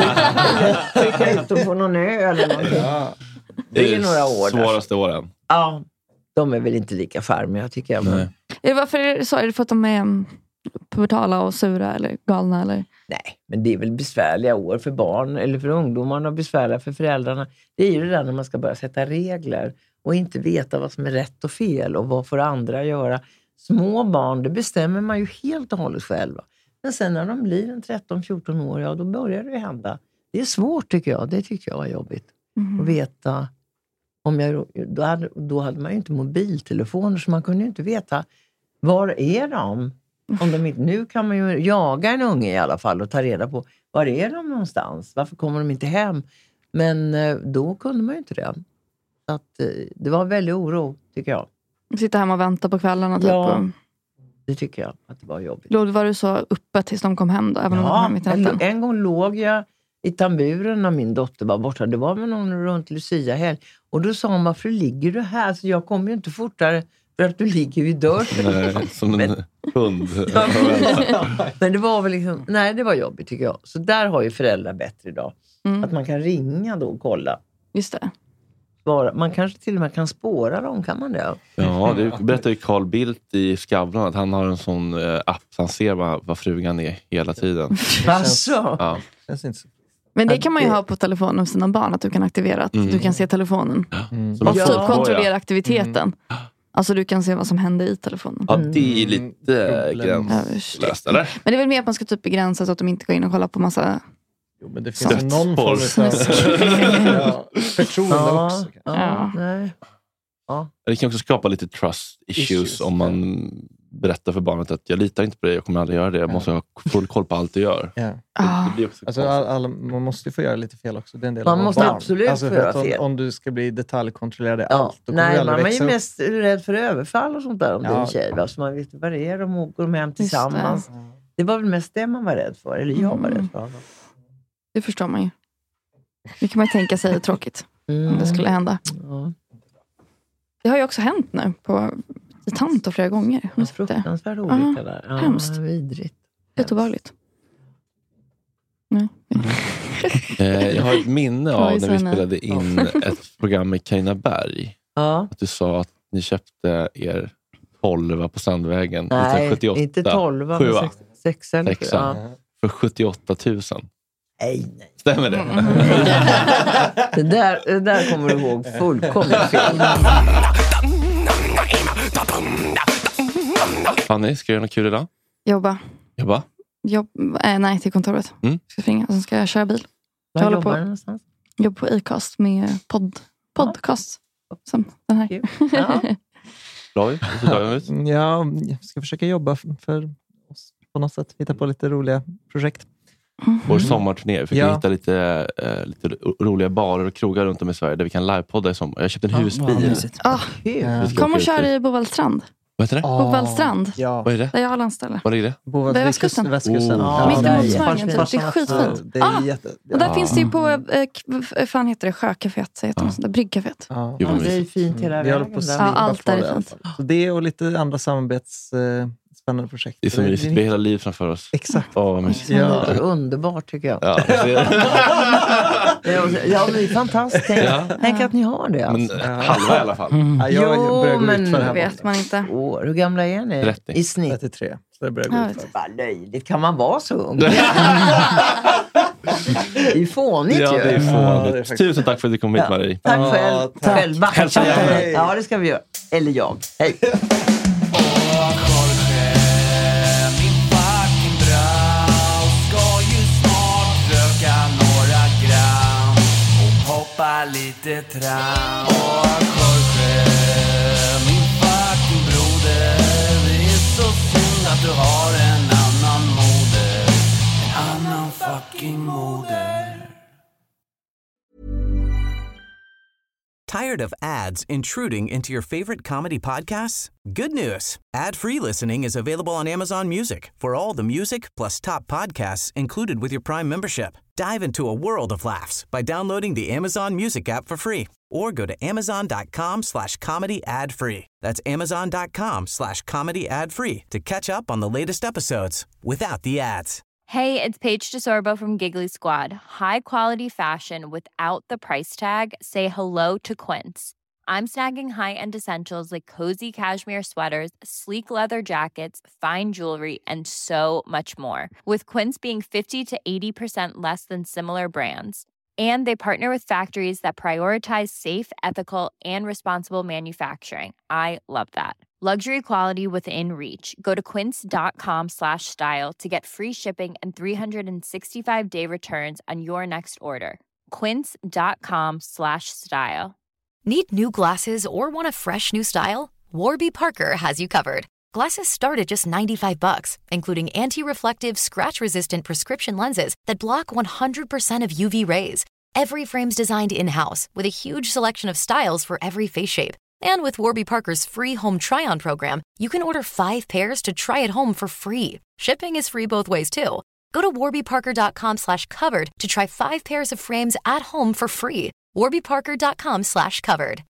S9: eller skicka ut dem på någon ö eller någonting. Ja.
S2: Det är, det är
S9: några år
S2: svåraste
S9: där.
S2: åren.
S9: Ja, de är väl inte lika charmiga tycker jag.
S2: Nej.
S8: Men... Varför är det så? Är det för att de är pubertala och sura eller galna? Eller?
S9: Nej, men det är väl besvärliga år för barn eller för ungdomarna och besvärliga för föräldrarna. Det är ju det där när man ska börja sätta regler och inte veta vad som är rätt och fel och vad får andra göra. Små barn, det bestämmer man ju helt och hållet själva. Men sen när de blir en tretton fjorton år, ja då börjar det hända. Det är svårt tycker jag, det tycker jag är jobbigt. Mm. Att veta, om jag, då, hade, då hade man ju inte mobiltelefoner så man kunde ju inte veta, var är de? Om de inte, nu kan man ju jaga en unge i alla fall och ta reda på, var är de någonstans? Varför kommer de inte hem? Men då kunde man ju inte det. Så att, det var väldigt oro tycker jag.
S8: Sitta hemma och vänta på kvällarna typ.
S9: Ja. Det tycker jag att det var jobbigt.
S8: Då var du så uppe tills de kom hem då? Även
S9: ja,
S8: om de kom hem mitt i natten.
S9: En gång låg jag i tamburen när min dotter var borta. Det var med någon runt Lucia-helg. Och då sa hon, varför ligger du här? Så jag kommer ju inte fortare för att du ligger vid dörren.
S2: Nej, som en men, hund.
S9: Ja, men det var väl liksom, nej det var jobbigt tycker jag. Så där har ju föräldrar bättre idag. Mm. Att man kan ringa då och kolla.
S8: Just det.
S9: Spara. Man kanske till och med kan spåra dem, kan man det?
S2: Ja, det berättar ju Carl Bildt i Skavlan att han har en sån uh, app så han ser vad, vad frugan är hela tiden.
S9: Alltså.
S2: Ja.
S8: Men det kan man ju ha på telefonen med sina barn, att du kan aktivera att mm. du kan se telefonen. Mm. Och ja. typ kontrollera aktiviteten. Mm. Alltså du kan se vad som händer i telefonen.
S2: Ja, det är lite gränslöst, eller?
S8: Men det är väl mer att man ska typ begränsa så att de inte går in och kollar på massa...
S6: Jo, men det finns någon form av ja, förtroende ja, också.
S8: Ja. Ja.
S9: Nej. Ja.
S2: Det kan också skapa lite trust issues, issues om man berättar för barnet att jag litar inte på dig, jag kommer aldrig göra det. Jag ja. måste ha full koll på allt du gör.
S6: Ja.
S8: Ah.
S6: Det, det också alltså, all, all, man måste ju få göra lite fel också. Det är en del
S9: man
S6: av
S9: måste
S6: barn.
S9: absolut
S6: alltså,
S9: få göra fel.
S6: Om, om du ska bli detaljkontrollerad i
S9: ja.
S6: allt. Då
S9: Nej,
S6: man
S9: är ju
S6: upp.
S9: mest rädd för överfall och sånt där om ja. det är en tjej. Va? Så man vet vad det är, de åker de hem tillsammans. Det. Ja. det var väl mest det man var rädd för. Eller jag var rädd för.
S8: Det förstår man ju. Det kan man ju tänka sig är tråkigt. Mm. Om det skulle hända.
S9: Ja.
S8: Det har ju också hänt nu på i Tanto flera gånger.
S9: Det är fruktansvärt olycka där. Ja,
S8: hemskt.
S9: Vidrigt.
S8: Jätteobehagligt. Nej.
S2: eh, jag har ett minne av när vi spelade in ett program med Carina Berg.
S9: Ja.
S2: Att du sa att ni köpte er tolva på Sandvägen.
S9: Nej,
S2: sjuttioåtta.
S9: inte tolva.
S2: Sjua.
S9: Sexan.
S2: Sexan. Ja. För sjuttioåtta tusen.
S9: Nej, nej.
S2: Stämmer det?
S9: Mm. det, där, det där kommer du ihåg fullkomligt fel.
S2: Fanny, ska du göra något kul idag?
S8: Jobba.
S2: Jobba?
S8: Jobb, äh, nej, till kontoret.
S2: Mm.
S8: Ska springa och sen ska jag köra bil.
S9: Var
S8: jag
S9: jobbar
S8: på,
S9: du någonstans?
S8: Jobbar på Acast med podd, podcast. Ja. Som den här.
S9: Ja.
S2: Bra,
S6: ja, jag ska försöka jobba för oss på något sätt. Hitta på lite roliga projekt.
S2: Mm. Vår sommarturné. Vi fick ja. hitta lite, äh, lite roliga barer och krogar runt om i Sverige där vi kan livepodda i sommar. Jag köpte en husbil.
S8: Ah, ja, kom och kör i Bovallstrand.
S2: Vad heter det?
S8: På Vallstrand.
S6: Ja.
S2: Vad är det?
S8: Där jag har landställe.
S2: Vad är det?
S6: På
S8: Det är västkusten.
S6: västkusten.
S8: Oh. Mitt emot Sverige. Det
S6: Farsan-
S8: är skitfint.
S6: Det är
S8: Ah,
S6: jätte...
S8: och där
S6: ja.
S8: finns det ju på, eh, k- vad fan heter det, Sjöcaféet, så heter det, sånt där, Bryggcaféet.
S6: Ja.
S9: Ja, det är fint hela
S6: Vi håller
S9: vägen
S6: på att
S9: där.
S8: Ja,
S6: slipa
S8: allt
S6: på
S8: där är
S6: det i alla
S8: fint.
S6: fall. Så det och lite andra samarbets eh, spännande projekt.
S2: Det är så mysigt. Vi har hela livet framför oss.
S6: Exakt.
S2: Åh, vad mysigt.
S9: Det låter underbart tycker jag.
S2: Ja,
S9: Ja, ja, det är fantastiskt. Tänk,
S2: Ja.
S9: tänk att ni har det.
S2: men
S9: Alltså.
S2: halva i alla fall.
S6: Ja, jag
S9: Jo,
S6: börjar gå
S9: men-
S6: ut för det
S8: Det
S6: här.
S8: vet man inte.
S9: År. Hur gamla är ni?
S2: trettio.
S9: I snitt?
S6: trettiotre. Så det börjar gå
S8: Ja,
S6: ut för.
S9: Vad löjligt. Kan man vara så ung? Det är ju fånigt
S2: Ja,
S9: ju.
S2: det är
S6: Ja, det är
S2: fånigt.
S6: faktiskt-
S2: Tusen tack för att du kom hit,
S9: Ja.
S2: Marie.
S9: Tack
S6: Ja,
S9: själv.
S6: tack.
S9: Själva.
S2: Hälsa gärna.
S9: Ja, det ska vi göra. Eller jag. Hej.
S13: Lite tram och Jorge, min fucking broder. Det är så synd att du har en annan moder. En annan fucking moder.
S3: Tired of ads intruding into your favorite comedy podcasts? Good news. Ad-free listening is available on Amazon Music for all the music plus top podcasts included with your Prime membership. Dive into a world of laughs by downloading the Amazon Music app for free or go to amazon.com slash comedy ad free. That's amazon.com slash comedy ad free to catch up on the latest episodes without the ads.
S14: Hey, it's Paige DeSorbo from Giggly Squad. High quality fashion without the price tag. Say hello to Quince. I'm snagging high-end essentials like cozy cashmere sweaters, sleek leather jackets, fine jewelry, and so much more. With Quince being fifty to eighty percent less than similar brands. And they partner with factories that prioritize safe, ethical, and responsible manufacturing. I love that. Luxury quality within reach. Go to quince.com slash style to get free shipping and three sixty-five day returns on your next order. Quince.com slash style.
S11: Need new glasses or want a fresh new style? Warby Parker has you covered. Glasses start at just ninety-five bucks, including anti-reflective, scratch-resistant prescription lenses that block one hundred percent of U V rays. Every frame's designed in-house with a huge selection of styles for every face shape. And with Warby Parker's free home try-on program, you can order five pairs to try at home for free. Shipping is free both ways, too. Go to warbyparker.com slash covered to try five pairs of frames at home for free. warbyparker.com slash covered.